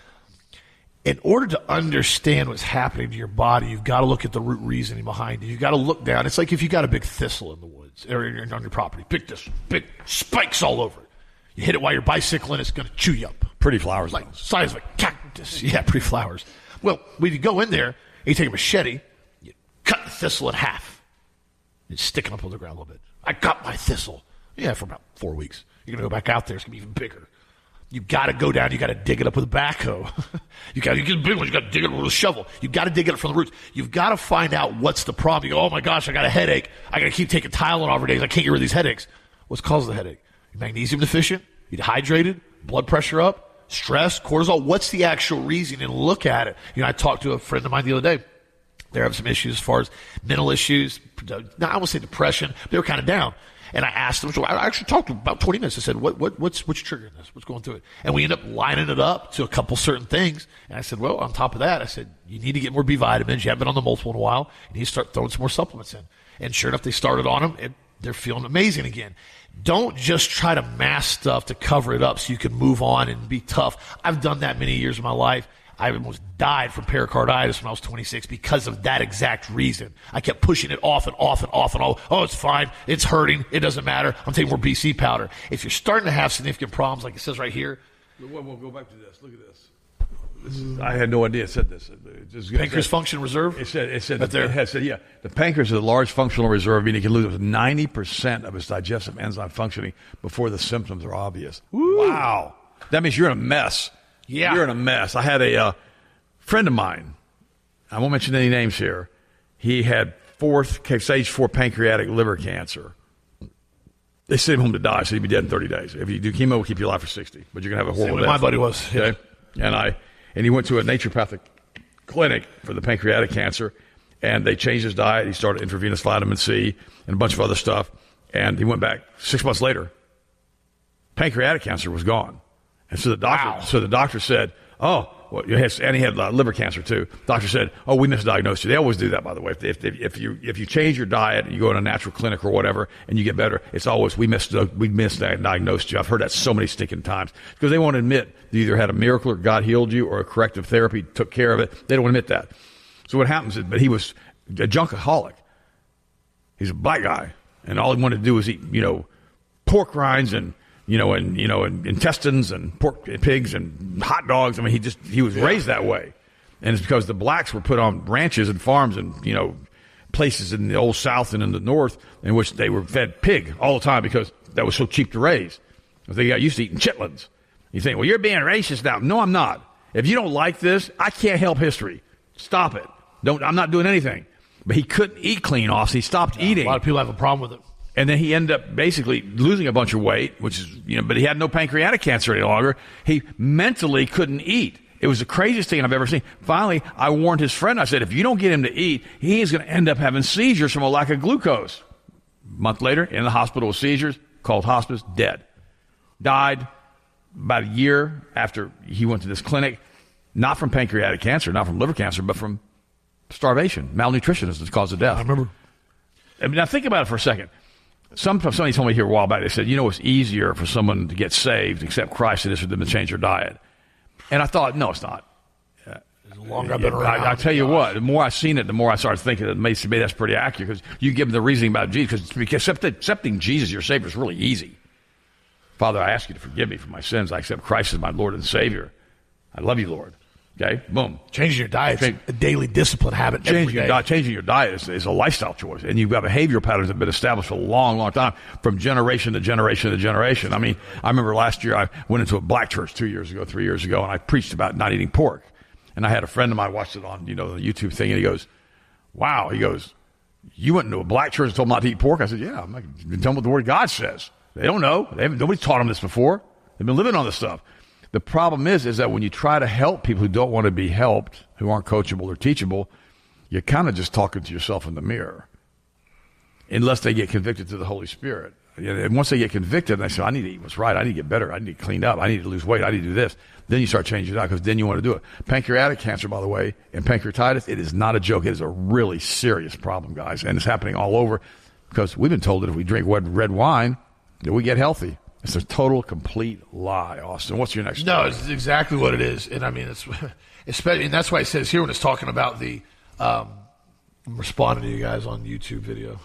In order to understand what's happening to your body, you've got to look at the root reasoning behind it. You've got to look down. It's like if you got a big thistle in the woods or on your property, big spikes all over it. You hit it while you're bicycling, it's going to chew you up. Pretty flowers, like size of a cactus. Yeah, pretty flowers. Well, when you go in there and you take a machete, you cut the thistle in half. It's sticking up on the ground a little bit. I got my thistle. Yeah, for about 4 weeks. You're going to go back out there, it's going to be even bigger. You got to go down. You got to dig it up with a backhoe. You get big ones. You got to dig it with a shovel. You got to dig it up from the roots. You've got to find out what's the problem. You go, oh my gosh, I got a headache. I got to keep taking Tylenol every day. I can't get rid of these headaches. What's causing the headache? You're magnesium deficient. You're dehydrated. Blood pressure up. Stress. Cortisol. What's the actual reason? And look at it. I talked to a friend of mine the other day. They're having some issues as far as mental issues. I won't say depression. They were kind of down. And I asked them, so I actually talked to them about 20 minutes. I said, what's triggering this? What's going through it? And we end up lining it up to a couple certain things. And I said, well, on top of that, I said, you need to get more B vitamins. You haven't been on the multiple in a while. You need to start throwing some more supplements in. And sure enough, they started on them, and they're feeling amazing again. Don't just try to mask stuff to cover it up so you can move on and be tough. I've done that many years of my life. I almost died from pericarditis when I was 26 because of that exact reason. I kept pushing it off and off and off and off. Oh, it's fine. It's hurting. It doesn't matter. I'm taking more BC powder. If you're starting to have significant problems, like it says right here. We'll go back to this. Look at this. I had no idea it said this. Pancreas function reserve? It said the pancreas is a large functional reserve, meaning it can lose up to 90% of its digestive enzyme functioning before the symptoms are obvious. Woo. Wow. That means you're in a mess. Yeah. You're in a mess. I had a friend of mine, I won't mention any names here, he had stage 4 pancreatic liver cancer. They sent him home to die, so he'd be dead in 30 days. If you do chemo, it'll keep you alive for 60, but you're going to have a horrible death. My buddy was. Yeah. Okay? And he went to a naturopathic clinic for the pancreatic cancer, and they changed his diet. He started intravenous vitamin C and a bunch of other stuff, and he went back 6 months later. Pancreatic cancer was gone. And so the doctor said, oh, well, and he had liver cancer too. Doctor said, "Oh, we misdiagnosed you." They always do that, by the way. If you change your diet and you go in a natural clinic or whatever and you get better, it's always we misdiagnosed you. I've heard that so many stinking times because they won't admit you either had a miracle or God healed you or a corrective therapy took care of it. They don't admit that. So what happens is, but he was a junkaholic. He's a black guy, and all he wanted to do was eat, pork rinds and intestines and pork pigs and hot dogs. I mean, he was raised that way. And it's because the blacks were put on ranches and farms and, places in the old South and in the North in which they were fed pig all the time because that was so cheap to raise. They got used to eating chitlins. You think, well, you're being racist now. No, I'm not. If you don't like this, I can't help history. Stop it. I'm not doing anything. But he couldn't eat clean off, so he stopped eating. A lot of people have a problem with it. And then he ended up basically losing a bunch of weight, which is, but he had no pancreatic cancer any longer. He mentally couldn't eat. It was the craziest thing I've ever seen. Finally, I warned his friend. I said, if you don't get him to eat, he is going to end up having seizures from a lack of glucose. A month later, in the hospital with seizures, called hospice, dead. Died about a year after he went to this clinic, not from pancreatic cancer, not from liver cancer, but from starvation. Malnutrition is the cause of death. I remember. Now think about it for a second. Somebody told me here a while back, they said, it's easier for someone to get saved, accept Christ, than it is for them to change their diet. And I thought, no, it's not. As long as I've been around. I tell you what, the more I've seen it, the more I started thinking that maybe that's pretty accurate because you give them the reasoning about Jesus. Because accepting Jesus, your Savior, is really easy. Father, I ask you to forgive me for my sins. I accept Christ as my Lord and Savior. I love you, Lord. Okay, boom. Changing your diet is a daily discipline habit. Changing your diet is a lifestyle choice. And you've got behavioral patterns that have been established for a long, long time, from generation to generation to generation. I mean, I remember last year I went into a black church 3 years ago, and I preached about not eating pork. And I had a friend of mine watched it on, the YouTube thing, and he goes, wow, you went into a black church and told them not to eat pork? I said, yeah, I'm like, tell them what the Word of God says. They don't know. Nobody taught them this before. They've been living on this stuff. The problem is that when you try to help people who don't want to be helped, who aren't coachable or teachable, you're kind of just talking to yourself in the mirror. Unless they get convicted to the Holy Spirit. And once they get convicted, and they say, I need to eat what's right. I need to get better. I need to get cleaned up. I need to lose weight. I need to do this. Then you start changing it out because then you want to do it. Pancreatic cancer, by the way, and pancreatitis, it is not a joke. It is a really serious problem, guys. And it's happening all over because we've been told that if we drink red wine, that we get healthy. It's a total, complete lie, Austin. What's your next story? No, it's exactly what it is. And I mean, especially, and that's why it says here when it's talking about I'm responding to you guys on YouTube video.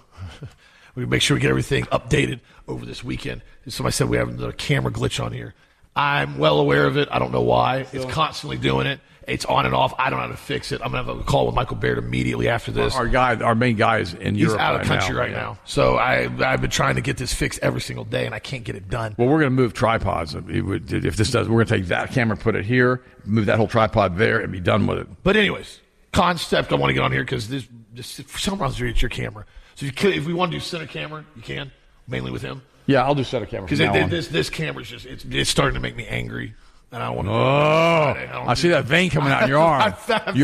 We make sure we get everything updated over this weekend. Somebody said we have another camera glitch on here. I'm well aware of it. I don't know why. It's constantly doing it. It's on and off. I don't know how to fix it. I'm going to have a call with Michael Baird immediately after this. Our main guy is in Europe. He's out of the country right now. So I've been trying to get this fixed every single day, and I can't get it done. Well, we're going to move tripods. If this does, we're going to take that camera, put it here, move that whole tripod there, and be done with it. But anyways, concept I want to get on here because this for some reason it's your camera. So if we want to do center camera, you can, mainly with him. Yeah, I'll do center camera. Because this camera's just it's starting to make me angry. And I don't want to. I see that vein coming out in your arm.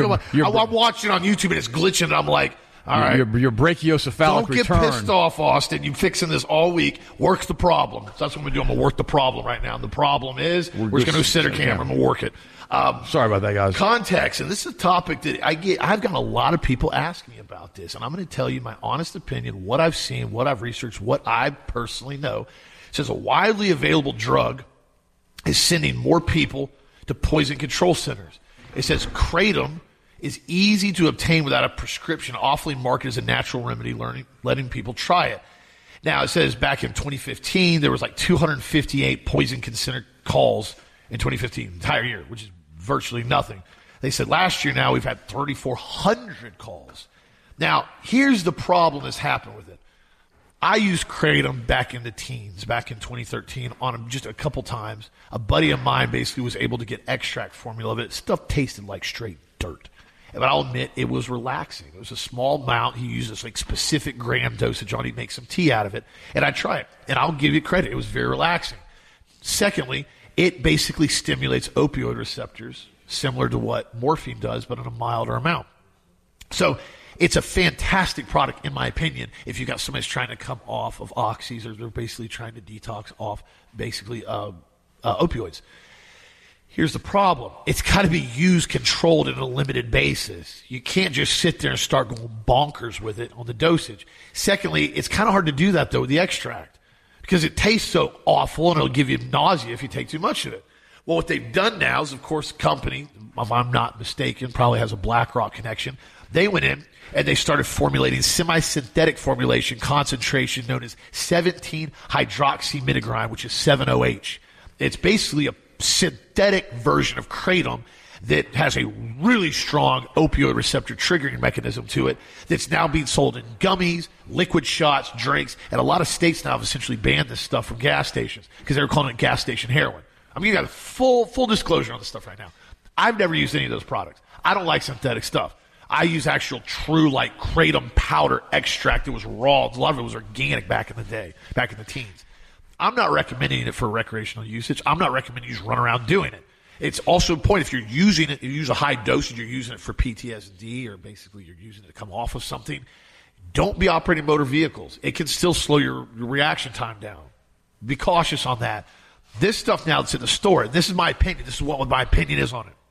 I'm watching on YouTube and it's glitching. And I'm like, all right. Your brachiocephalic return. Don't get pissed off, Austin. You're fixing this all week. Work the problem. So that's what I'm going to do. I'm going to work the problem right now. And the problem is we're just going to do center camera. I'm going to work it. Sorry about that, guys. Context. And this is a topic that I've got a lot of people asking me about this. And I'm going to tell you my honest opinion, what I've seen, what I've researched, what I personally know. It says a widely available drug is sending more people to poison control centers. It says kratom is easy to obtain without a prescription, awfully marketed as a natural remedy, letting people try it. Now, it says back in 2015, there was like 258 poison center calls in 2015, entire year, which is virtually nothing. They said last year now we've had 3,400 calls. Now, here's the problem that's happened with it. I used kratom back in the teens, back in 2013, on just a couple times. A buddy of mine basically was able to get extract formula of it. Stuff tasted like straight dirt. But I'll admit, it was relaxing. It was a small amount. He used this like specific gram dosage on it. He'd make some tea out of it. And I'd try it. And I'll give you credit. It was very relaxing. Secondly, it basically stimulates opioid receptors, similar to what morphine does, but in a milder amount. So it's a fantastic product, in my opinion, if you've got somebody who's trying to come off of oxys or they're basically trying to detox off basically opioids. Here's the problem. It's got to be used controlled on a limited basis. You can't just sit there and start going bonkers with it on the dosage. Secondly, it's kind of hard to do that, though, with the extract because it tastes so awful and it'll give you nausea if you take too much of it. Well, what they've done now is, of course, a company, if I'm not mistaken, probably has a BlackRock connection. They went in and they started formulating semi-synthetic formulation concentration known as 17-hydroxymidogrime, which is 7-OH. It's basically a synthetic version of kratom that has a really strong opioid receptor triggering mechanism to it that's now being sold in gummies, liquid shots, drinks, and a lot of states now have essentially banned this stuff from gas stations because they were calling it gas station heroin. I'm giving you full disclosure on this stuff right now. I've never used any of those products. I don't like synthetic stuff. I use actual true like kratom powder extract that was raw. A lot of it was organic back in the day, back in the teens. I'm not recommending it for recreational usage. I'm not recommending you just run around doing it. It's also a point if you're using it, you use a high dosage, you're using it for PTSD or basically you're using it to come off of something, don't be operating motor vehicles. It can still slow your reaction time down. Be cautious on that. This stuff now that's in the store, and this is my opinion, this is what my opinion is on it.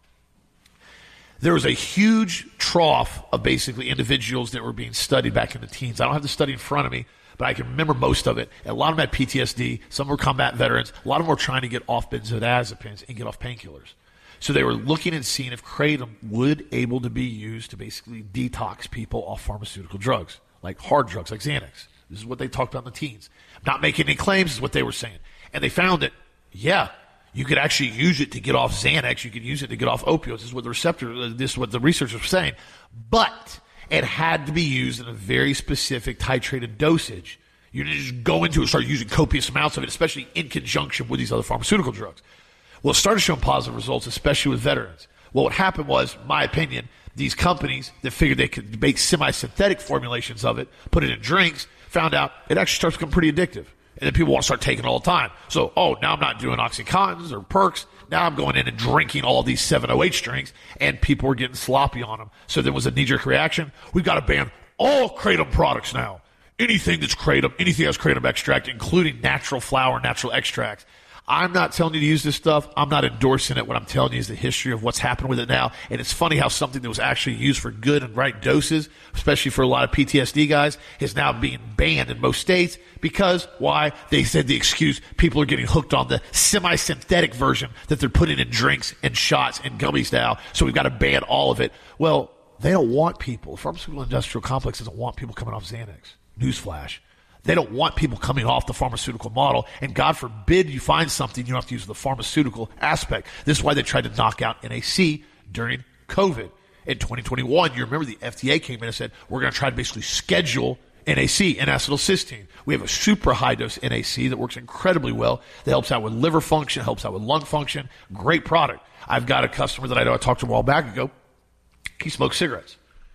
There was a huge trough of basically individuals that were being studied back in the teens. I don't have the study in front of me, but I can remember most of it. And a lot of them had PTSD. Some were combat veterans. A lot of them were trying to get off benzodiazepines and get off painkillers. So they were looking and seeing if kratom would able to be used to basically detox people off pharmaceutical drugs, like hard drugs, like Xanax. This is what they talked about in the teens. Not making any claims is what they were saying. And they found that, yeah, you could actually use it to get off Xanax. You could use it to get off opioids. This is what the researchers were saying. But it had to be used in a very specific titrated dosage. You didn't just go into it and start using copious amounts of it, especially in conjunction with these other pharmaceutical drugs. Well, it started showing positive results, especially with veterans. Well, what happened was, in my opinion, these companies that figured they could make semi-synthetic formulations of it, put it in drinks, found out it actually starts to become pretty addictive. And then people want to start taking it all the time. So, now I'm not doing Oxycontins or Perks. Now I'm going in and drinking all these 7-OH drinks, and people were getting sloppy on them. So there was a knee-jerk reaction. We've got to ban all kratom products now. Anything that's kratom, anything that's kratom extract, including natural flower, natural extracts. I'm not telling you to use this stuff. I'm not endorsing it. What I'm telling you is the history of what's happened with it now. And it's funny how something that was actually used for good and right doses, especially for a lot of PTSD guys, is now being banned in most states because, why? They said the excuse, people are getting hooked on the semi-synthetic version that they're putting in drinks and shots and gummies now, so we've got to ban all of it. Well, they don't want people. The pharmaceutical industrial complex doesn't want people coming off Xanax. Newsflash. They don't want people coming off the pharmaceutical model, and God forbid you find something you don't have to use the pharmaceutical aspect. This is why they tried to knock out NAC during COVID. In 2021, you remember the FDA came in and said, we're going to try to basically schedule NAC, N-acetylcysteine. We have a super high dose NAC that works incredibly well, that helps out with liver function, helps out with lung function. Great product. I've got a customer that I know I talked to a while back ago. He smokes cigarettes.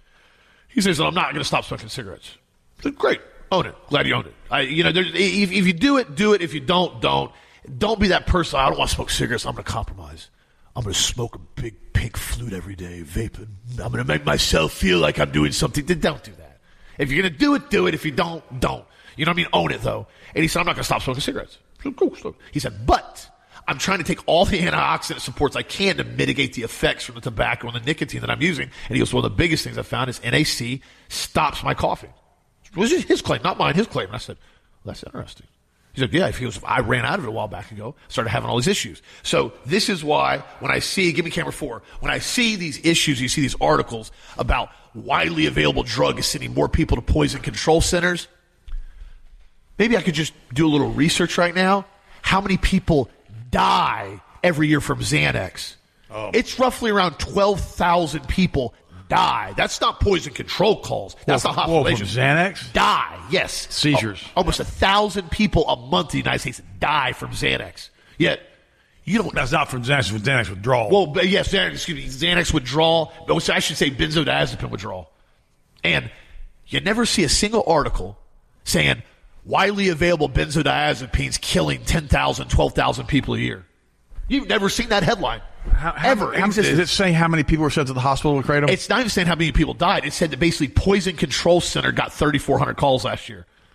He says, I'm not going to stop smoking cigarettes. I said, great. Own it. Glad you owned it. If you do it, do it. If you don't, don't. Don't be that person. I don't want to smoke cigarettes. I'm going to compromise. I'm going to smoke a big pink flute every day, vaping. I'm going to make myself feel like I'm doing something. Then don't do that. If you're going to do it, do it. If you don't, don't. You know what I mean? Own it, though. And he said, I'm not going to stop smoking cigarettes. I said, cool. He said, but I'm trying to take all the antioxidant supports I can to mitigate the effects from the tobacco and the nicotine that I'm using. And he goes, one of the biggest things I found is NAC stops my coughing. It was his claim, not mine, his claim. And I said, well, that's interesting. He said, yeah, if I ran out of it a while back ago, started having all these issues. So this is why when I see, give me camera 4, when I see these issues, you see these articles about widely available drug is sending more people to poison control centers. Maybe I could just do a little research right now. How many people die every year from Xanax? It's roughly around 12,000 people die. That's not poison control calls. That's not hospitalization. From Xanax? Die, yes. Seizures. Almost 1,000 people a month in the United States die from Xanax. Yet, you don't. That's not from Xanax, with Xanax withdrawal. Well, but yes, Xanax withdrawal. But I should say benzodiazepine withdrawal. And you never see a single article saying widely available benzodiazepines killing 10,000, 12,000 people a year. You've never seen that headline. Ever. Is it saying how many people were sent to the hospital with kratom? It's not even saying how many people died. It said that basically Poison Control Center got 3,400 calls last year.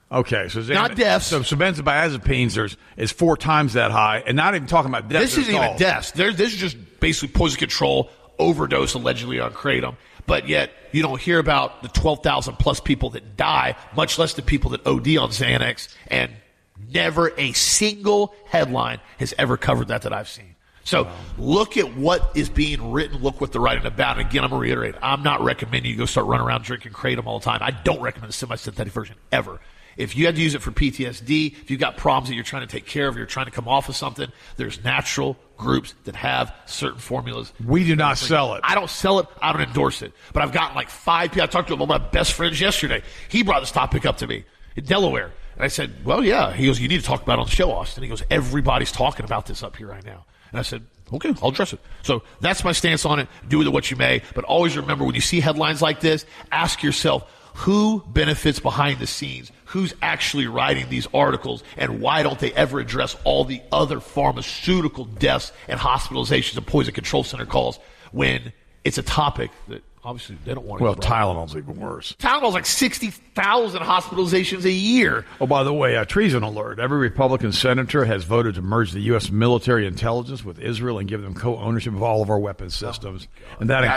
Okay, so not deaths. So benzodiazepines is 4 times that high, and not even talking about deaths. This isn't even deaths. This is just basically poison control, overdose allegedly on kratom. But yet you don't hear about the 12,000 plus people that die, much less the people that OD on Xanax, and never a single headline has ever covered that I've seen. So look at what is being written. Look what they're writing about. And again, I'm going to reiterate, I'm not recommending you go start running around drinking kratom all the time. I don't recommend the semi-synthetic version ever. If you had to use it for PTSD, if you've got problems that you're trying to take care of, you're trying to come off of something, there's natural groups that have certain formulas. We do not sell it. I don't sell it. I don't endorse it. But I've gotten like 5 people. I talked to one of my best friends yesterday. He brought this topic up to me in Delaware. And I said, well, yeah. He goes, you need to talk about it on the show, Austin. He goes, everybody's talking about this up here right now. And I said, okay, I'll address it. So that's my stance on it. Do with it what you may. But always remember, when you see headlines like this, ask yourself, who benefits behind the scenes? Who's actually writing these articles? And why don't they ever address all the other pharmaceutical deaths and hospitalizations and poison control center calls when it's a topic that obviously they don't want to. Well, Tylenol's even worse. Tylenol's like 60,000 hospitalizations a year. Oh, by the way, treason alert. Every Republican senator has voted to merge the U.S. military intelligence with Israel and give them co-ownership of all of our weapons systems. And that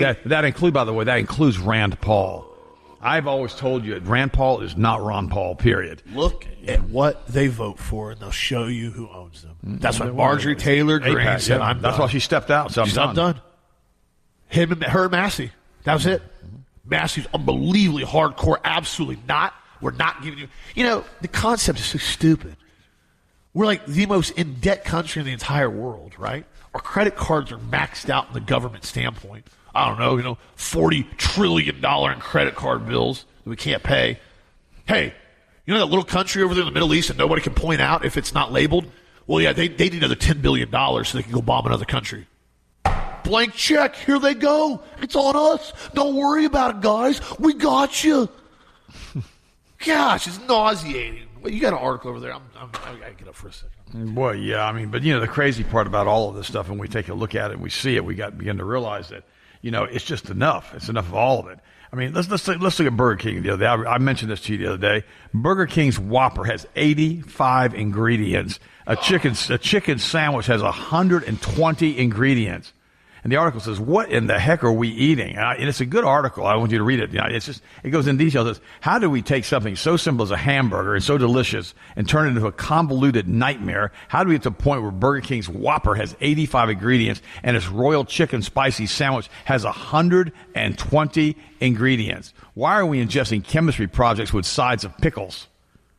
includes Rand Paul. I've always told you, Rand Paul is not Ron Paul, period. Look at what they vote for, and they'll show you who owns them. That's why Marjorie Taylor Greene said, I'm done. That's why she stepped out. So I'm done. Her and Massey. That was it. Massey's unbelievably hardcore. Absolutely not. We're not giving you. You know, the concept is so stupid. We're like the most in-debt country in the entire world, right? Our credit cards are maxed out in the government standpoint. I don't know, $40 trillion in credit card bills that we can't pay. Hey, you know that little country over there in the Middle East that nobody can point out if it's not labeled? Well, yeah, they need another $10 billion so they can go bomb another country. Blank check, here they go. It's on us. Don't worry about it, guys. We got you. Gosh, it's nauseating. Well, you got an article over there. I got to get up for a second. Well, yeah, I mean, but the crazy part about all of this stuff, when we take a look at it and we see it, we got to begin to realize that, it's just enough. It's enough of all of it. I mean, let's look at Burger King the other day. I mentioned this to you the other day. Burger King's Whopper has 85 ingredients. A chicken sandwich has 120 ingredients. And the article says, what in the heck are we eating? And it's a good article. I want you to read it. It goes in detail. It says, how do we take something so simple as a hamburger and so delicious and turn it into a convoluted nightmare? How do we get to the point where Burger King's Whopper has 85 ingredients and its Royal Chicken Spicy Sandwich has 120 ingredients? Why are we ingesting chemistry projects with sides of pickles?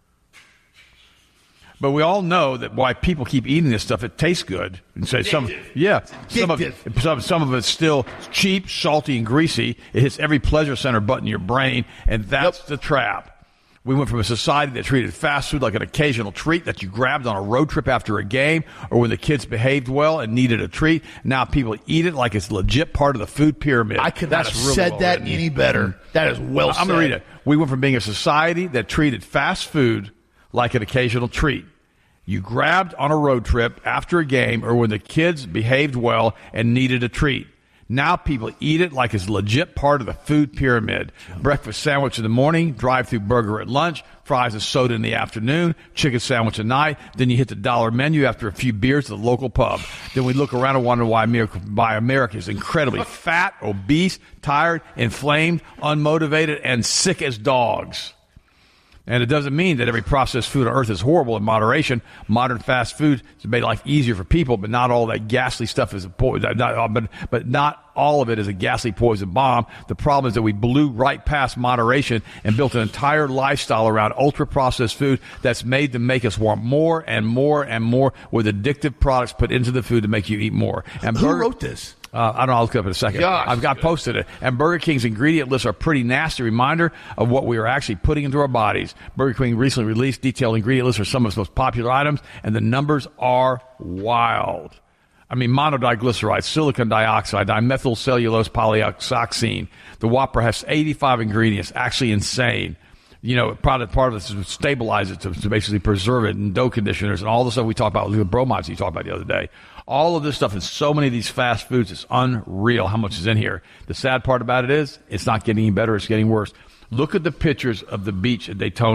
But we all know that why people keep eating this stuff. It tastes good. And say some of it's still cheap, salty, and greasy. It hits every pleasure center button in your brain, and that's the trap. We went from a society that treated fast food like an occasional treat that you grabbed on a road trip after a game or when the kids behaved well and needed a treat. Now people eat it like it's legit part of the food pyramid. I could not have said that any better. That is well said. I'm going to read it. We went from being a society that treated fast food like an occasional treat you grabbed on a road trip after a game or when the kids behaved well and needed a treat. Now people eat it like it's legit part of the food pyramid. Breakfast sandwich in the morning, drive-through burger at lunch, fries and soda in the afternoon, chicken sandwich at night. Then you hit the dollar menu after a few beers at the local pub. Then we look around and wonder why America is incredibly fat, obese, tired, inflamed, unmotivated, and sick as dogs. And it doesn't mean that every processed food on earth is horrible in moderation. Modern fast food has made life easier for people, but not all that ghastly stuff is but not all of it is a ghastly poison bomb. The problem is that we blew right past moderation and built an entire lifestyle around ultra-processed food that's made to make us want more and more and more with addictive products put into the food to make you eat more. And who wrote this? I don't know. I'll look it up in a second. I've got posted it. And Burger King's ingredient lists are a pretty nasty reminder of what we are actually putting into our bodies. Burger King recently released detailed ingredient lists for some of its most popular items, and the numbers are wild. I mean, monodiglyceride, silicon dioxide, dimethylcellulose polyoxoxine. The Whopper has 85 ingredients. Actually insane. Part of this is to stabilize it, to basically preserve it, and dough conditioners and all the stuff we talked about, the bromides you talked about the other day. All of this stuff in so many of these fast foods, it's unreal how much is in here. The sad part about it is it's not getting any better, it's getting worse. Look at the pictures of the beach at Daytona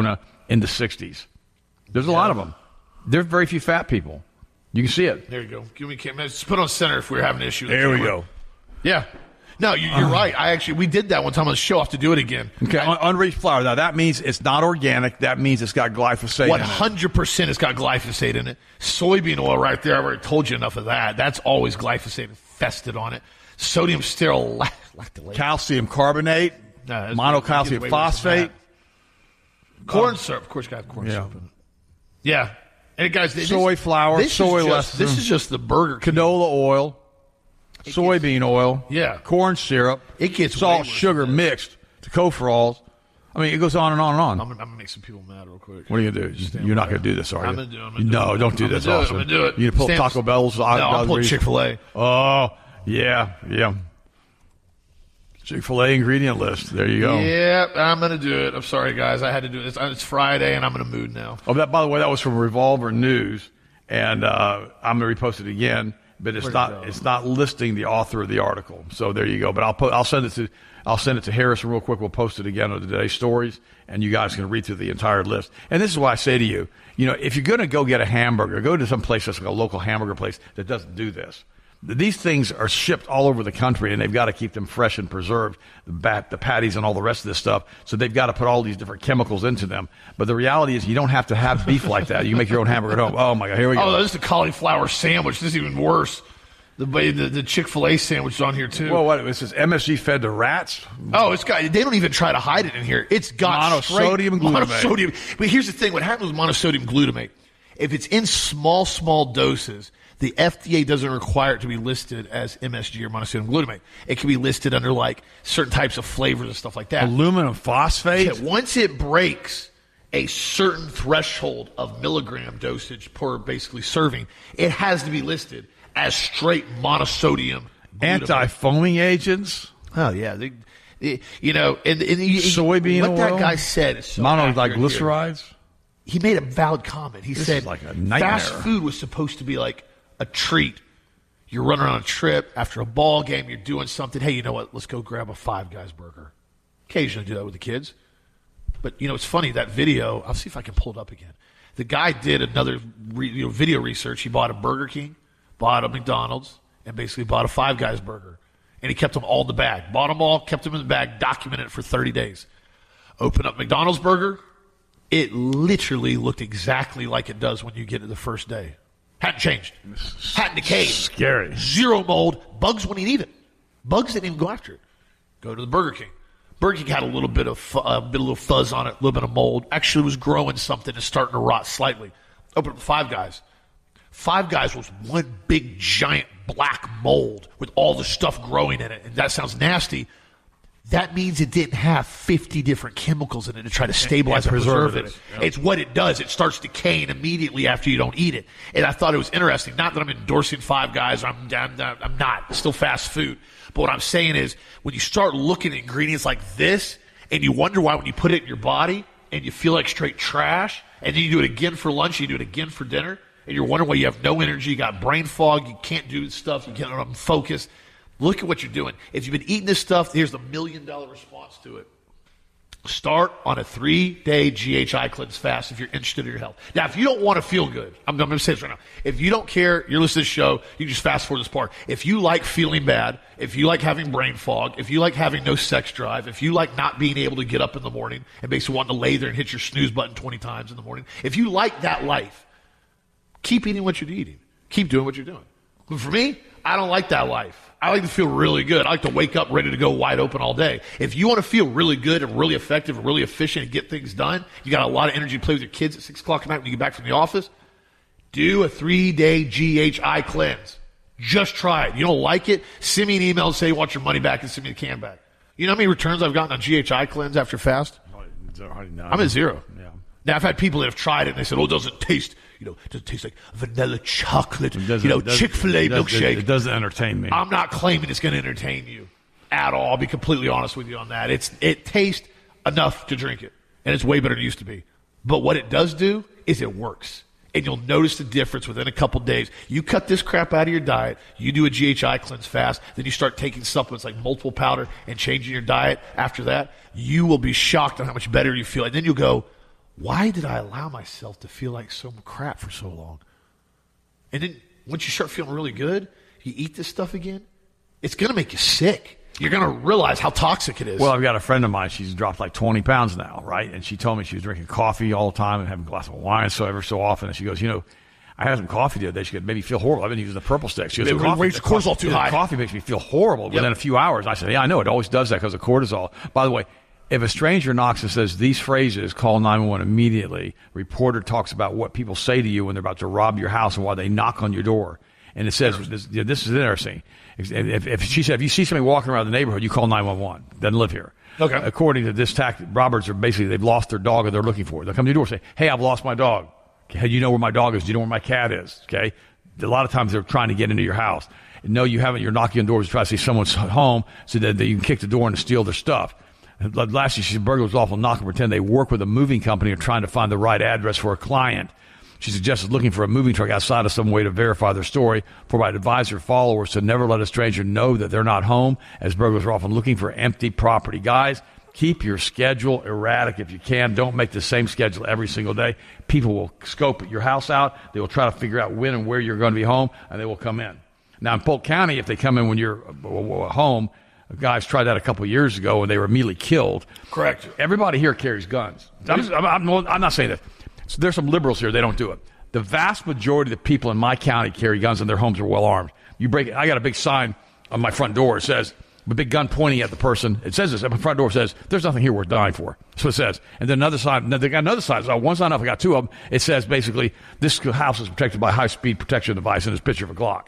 in the 60s. There's a lot of them. There's very few fat people. You can see it. There you go. Give me camera. Just put on center if we're having an issue. There we go. Yeah. No, you're right. We did that one time on the show. I have to do it again. Okay, unreached flour. Now, that means it's not organic. That means it's got glyphosate 100% it's got glyphosate in it. Soybean oil right there, I've already told you enough of that. That's always glyphosate infested on it. Sodium stearoyl lactylate. Calcium carbonate, monocalcium phosphate. Corn syrup. Of course, you got corn syrup in it. Yeah. And guys, soy flour, soy lecithin. This is just the Burger King. Canola oil. Soybean oil, corn syrup, it gets salt, sugar mixed to tocopherols. I mean, it goes on and on and on. I'm going to make some people mad real quick. What are you going to do? You're not going to do this, are you? I'm going to do it. No, don't do this, Austin. I'm going to do it. You're going to pull Taco Bell's. No, I'll pull Chick-fil-A. Oh, yeah. Chick-fil-A ingredient list. There you go. Yeah, I'm going to do it. I'm sorry, guys. I had to do this. It's Friday, and I'm in a mood now. Oh, by the way, that was from Revolver News, and I'm going to repost it again. But it's not listing the author of the article. So there you go. But I'll send it to Harrison real quick. We'll post it again on today's stories, and you guys can read through the entire list. And this is why I say to you, if you're going to go get a hamburger, go to some place that's like a local hamburger place that doesn't do this. These things are shipped all over the country, and they've got to keep them fresh and preserved, the patties and all the rest of this stuff. So they've got to put all these different chemicals into them. But the reality is you don't have to have beef like that. You can make your own hamburger at home. Oh, my God, here we go. Oh, this is the cauliflower sandwich. This is even worse. The Chick-fil-A sandwich is on here, too. Well, what? This is MSG fed to rats? Oh, they don't even try to hide it in here. It's got monosodium glutamate. Monosodium. But here's the thing. What happens with monosodium glutamate, if it's in small doses, the FDA doesn't require it to be listed as MSG or monosodium glutamate. It can be listed under like certain types of flavors and stuff like that. Aluminum phosphate? Yeah, once it breaks a certain threshold of milligram dosage per basically serving, it has to be listed as straight monosodium glutamate. Anti-foaming agents? Oh, yeah. Soybean oil? What that guy said is so monoglycerides? He made a valid comment. He said, is like a nightmare. Fast food was supposed to be like a treat. You're running on a trip after a ball game. You're doing something. Hey, you know what? Let's go grab a Five Guys burger. Occasionally do that with the kids. But, it's funny, that video, I'll see if I can pull it up again. The guy did another video research. He bought a Burger King, bought a McDonald's, and basically bought a Five Guys burger. And he kept them all in the bag. Bought them all, kept them in the bag, documented it for 30 days. Open up McDonald's burger. It literally looked exactly like it does when you get it the first day. Hadn't changed. Hadn't decayed. Scary. Zero mold. Bugs wouldn't eat it. Bugs didn't even go after it. Go to the Burger King. Burger King had a little bit of fuzz on it, a little bit of mold. Actually was growing something and starting to rot slightly. Open up Five Guys. Five Guys was one big, giant black mold with all the stuff growing in it. And that sounds nasty. That means it didn't have 50 different chemicals in it to try to stabilize and preserve it. Yep. It's what it does. It starts decaying immediately after you don't eat it. And I thought it was interesting. Not that I'm endorsing Five Guys. I'm not. It's still fast food. But what I'm saying is when you start looking at ingredients like this and you wonder why when you put it in your body and you feel like straight trash and then you do it again for lunch, you do it again for dinner, and you're wondering why you have no energy, you got brain fog, you can't do stuff, you can't focus. Look at what you're doing. If you've been eating this stuff, here's the $1 million response to it. Start on a 3-day GHI cleanse fast if you're interested in your health. Now, if you don't want to feel good, I'm going to say this right now. If you don't care, you're listening to this show, you can just fast forward this part. If you like feeling bad, if you like having brain fog, if you like having no sex drive, if you like not being able to get up in the morning and basically wanting to lay there and hit your snooze button 20 times in the morning, if you like that life, keep eating what you're eating. Keep doing what you're doing. But for me, I don't like that life. I like to feel really good. I like to wake up ready to go wide open all day. If you want to feel really good and really effective and really efficient and get things done, you got a lot of energy to play with your kids at 6 o'clock at night when you get back from the office, do a 3-day GHI cleanse. Just try it. You don't like it? Send me an email and say you want your money back and send me the can back. You know how many returns I've gotten on GHI cleanse after fast? I'm at 0. Yeah. Now, I've had people that have tried it and they said, it doesn't taste, it doesn't taste like vanilla chocolate, Chick-fil-A milkshake. It doesn't entertain me. I'm not claiming it's going to entertain you at all. I'll be completely honest with you on that. It tastes enough to drink it, and it's way better than it used to be. But what it does do is it works. And you'll notice the difference within a couple days. You cut this crap out of your diet, you do a GHI cleanse fast, then you start taking supplements like multiple powder and changing your diet after that, you will be shocked on how much better you feel. And then you'll go, why did I allow myself to feel like some crap for so long? And then once you start feeling really good, you eat this stuff again, it's going to make you sick. You're going to realize how toxic it is. Well, I've got a friend of mine. She's dropped like 20 pounds now, right? And she told me she was drinking coffee all the time and having a glass of wine ever so often. And she goes, I had some coffee the other day. She goes, made me feel horrible. I've been using the purple stick. She goes, it raised cortisol too high. Coffee makes me feel horrible within a few hours. I said, yeah, I know. It always does that because of cortisol. By the way, if a stranger knocks and says these phrases, call 911 immediately. Reporter talks about what people say to you when they're about to rob your house and why they knock on your door. And it says, this is interesting. If she said, if you see somebody walking around the neighborhood, you call 911. Doesn't live here. Okay. According to this tactic, robbers are basically, they've lost their dog and they're looking for it. They'll come to your door and say, hey, I've lost my dog. Okay, you know where my dog is? Do you know where my cat is? Okay. A lot of times they're trying to get into your house. And no, you haven't. You're knocking on doors to try to see someone's home so that you can kick the door and steal their stuff. Last year, she said burglars often knock and pretend they work with a moving company or trying to find the right address for a client. She suggested looking for a moving truck outside of some way to verify their story. Provide advise her followers to never let a stranger know that they're not home, as burglars are often looking for empty property. Guys, keep your schedule erratic if you can. Don't make the same schedule every single day. People will scope your house out. They will try to figure out when and where you're going to be home, and they will come in. Now, in Polk County, if they come in when you're home, guys tried that a couple of years ago, and they were immediately killed. Correct. Everybody here carries guns. I'm not saying that. So there's some liberals here. They don't do it. The vast majority of the people in my county carry guns, and their homes are well armed. You break it. I got a big sign on my front door. It says, a big gun pointing at the person. It says this. At my front door says, there's nothing here worth dying for. That's what it says. And then another sign. They got another sign. So one sign up. I got two of them. It says basically, this house is protected by a high-speed protection device, and there's a picture of a Glock.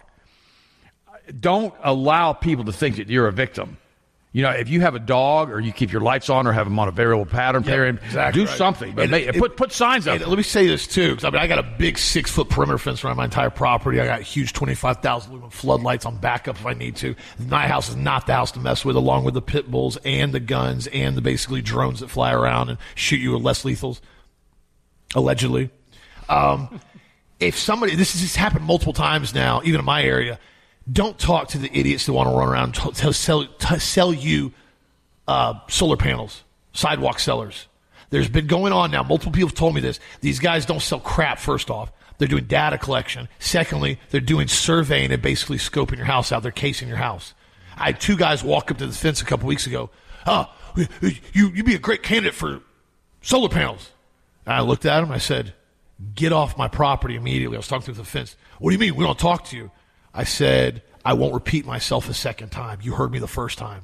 Don't allow people to think that you're a victim. If you have a dog or you keep your lights on or have them on a variable pattern, exactly do something. But put signs up. Let me say this, too, because I got a big 6-foot perimeter fence around my entire property. I got huge 25,000 lumen floodlights on backup if I need to. My house is not the house to mess with, along with the pit bulls and the guns and the basically drones that fly around and shoot you with less lethals, allegedly. If somebody, this has happened multiple times now, even in my area, don't talk to the idiots that want to run around to sell you solar panels, sidewalk sellers. There's been going on now. Multiple people have told me this. These guys don't sell crap, first off. They're doing data collection. Secondly, they're doing surveying and basically scoping your house out. They're casing your house. I had two guys walk up to the fence a couple weeks ago. Oh, you'd be a great candidate for solar panels. And I looked at him. I said, get off my property immediately. I was talking through the fence. What do you mean? We don't talk to you. I said, I won't repeat myself a second time. You heard me the first time.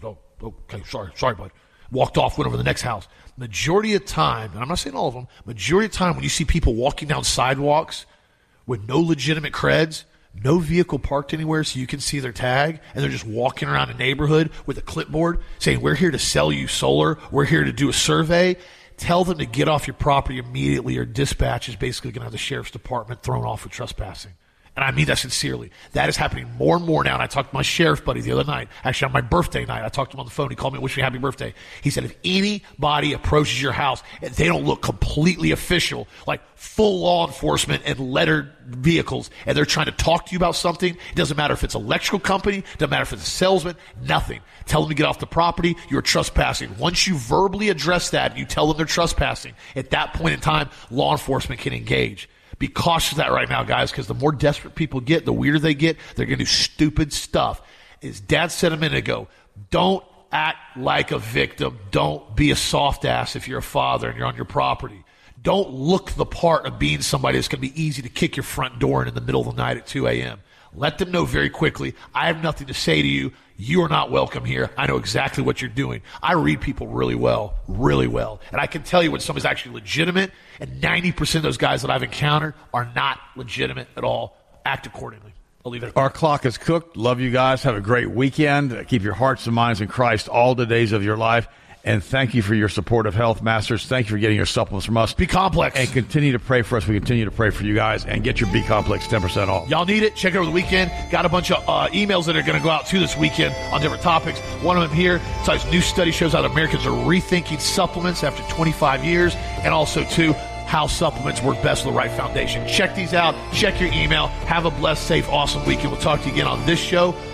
Okay, sorry, bud. Walked off, went over to the next house. Majority of time, and I'm not saying all of them, majority of time when you see people walking down sidewalks with no legitimate creds, no vehicle parked anywhere so you can see their tag, and they're just walking around a neighborhood with a clipboard saying, we're here to sell you solar, we're here to do a survey, tell them to get off your property immediately, or dispatch is basically going to have the sheriff's department thrown off for trespassing. And I mean that sincerely. That is happening more and more now. And I talked to my sheriff buddy the other night. Actually, on my birthday night, I talked to him on the phone. He called me and wished me happy birthday. He said, if anybody approaches your house and they don't look completely official, like full law enforcement and lettered vehicles, and they're trying to talk to you about something, it doesn't matter if it's an electrical company, it doesn't matter if it's a salesman, nothing. Tell them to get off the property. You're trespassing. Once you verbally address that, you tell them they're trespassing. At that point in time, law enforcement can engage. Be cautious of that right now, guys, because the more desperate people get, the weirder they get, they're going to do stupid stuff. As Dad said a minute ago, don't act like a victim. Don't be a soft ass if you're a father and you're on your property. Don't look the part of being somebody that's going to be easy to kick your front door in the middle of the night at 2 a.m. Let them know very quickly, I have nothing to say to you. You are not welcome here. I know exactly what you're doing. I read people really well. And I can tell you when somebody's actually legitimate, and 90% of those guys that I've encountered are not legitimate at all. Act accordingly. I'll leave it at that. Our clock is cooked. Love you guys. Have a great weekend. Keep your hearts and minds in Christ all the days of your life. And thank you for your support of Health Masters. Thank you for getting your supplements from us. B-Complex. And continue to pray for us. We continue to pray for you guys. And get your B-Complex 10% off. Y'all need it. Check it over the weekend. Got a bunch of emails that are going to go out too this weekend on different topics. One of them here. So this new study shows how Americans are rethinking supplements after 25 years. And also, too, how supplements work best with the right foundation. Check these out. Check your email. Have a blessed, safe, awesome weekend. We'll talk to you again on this show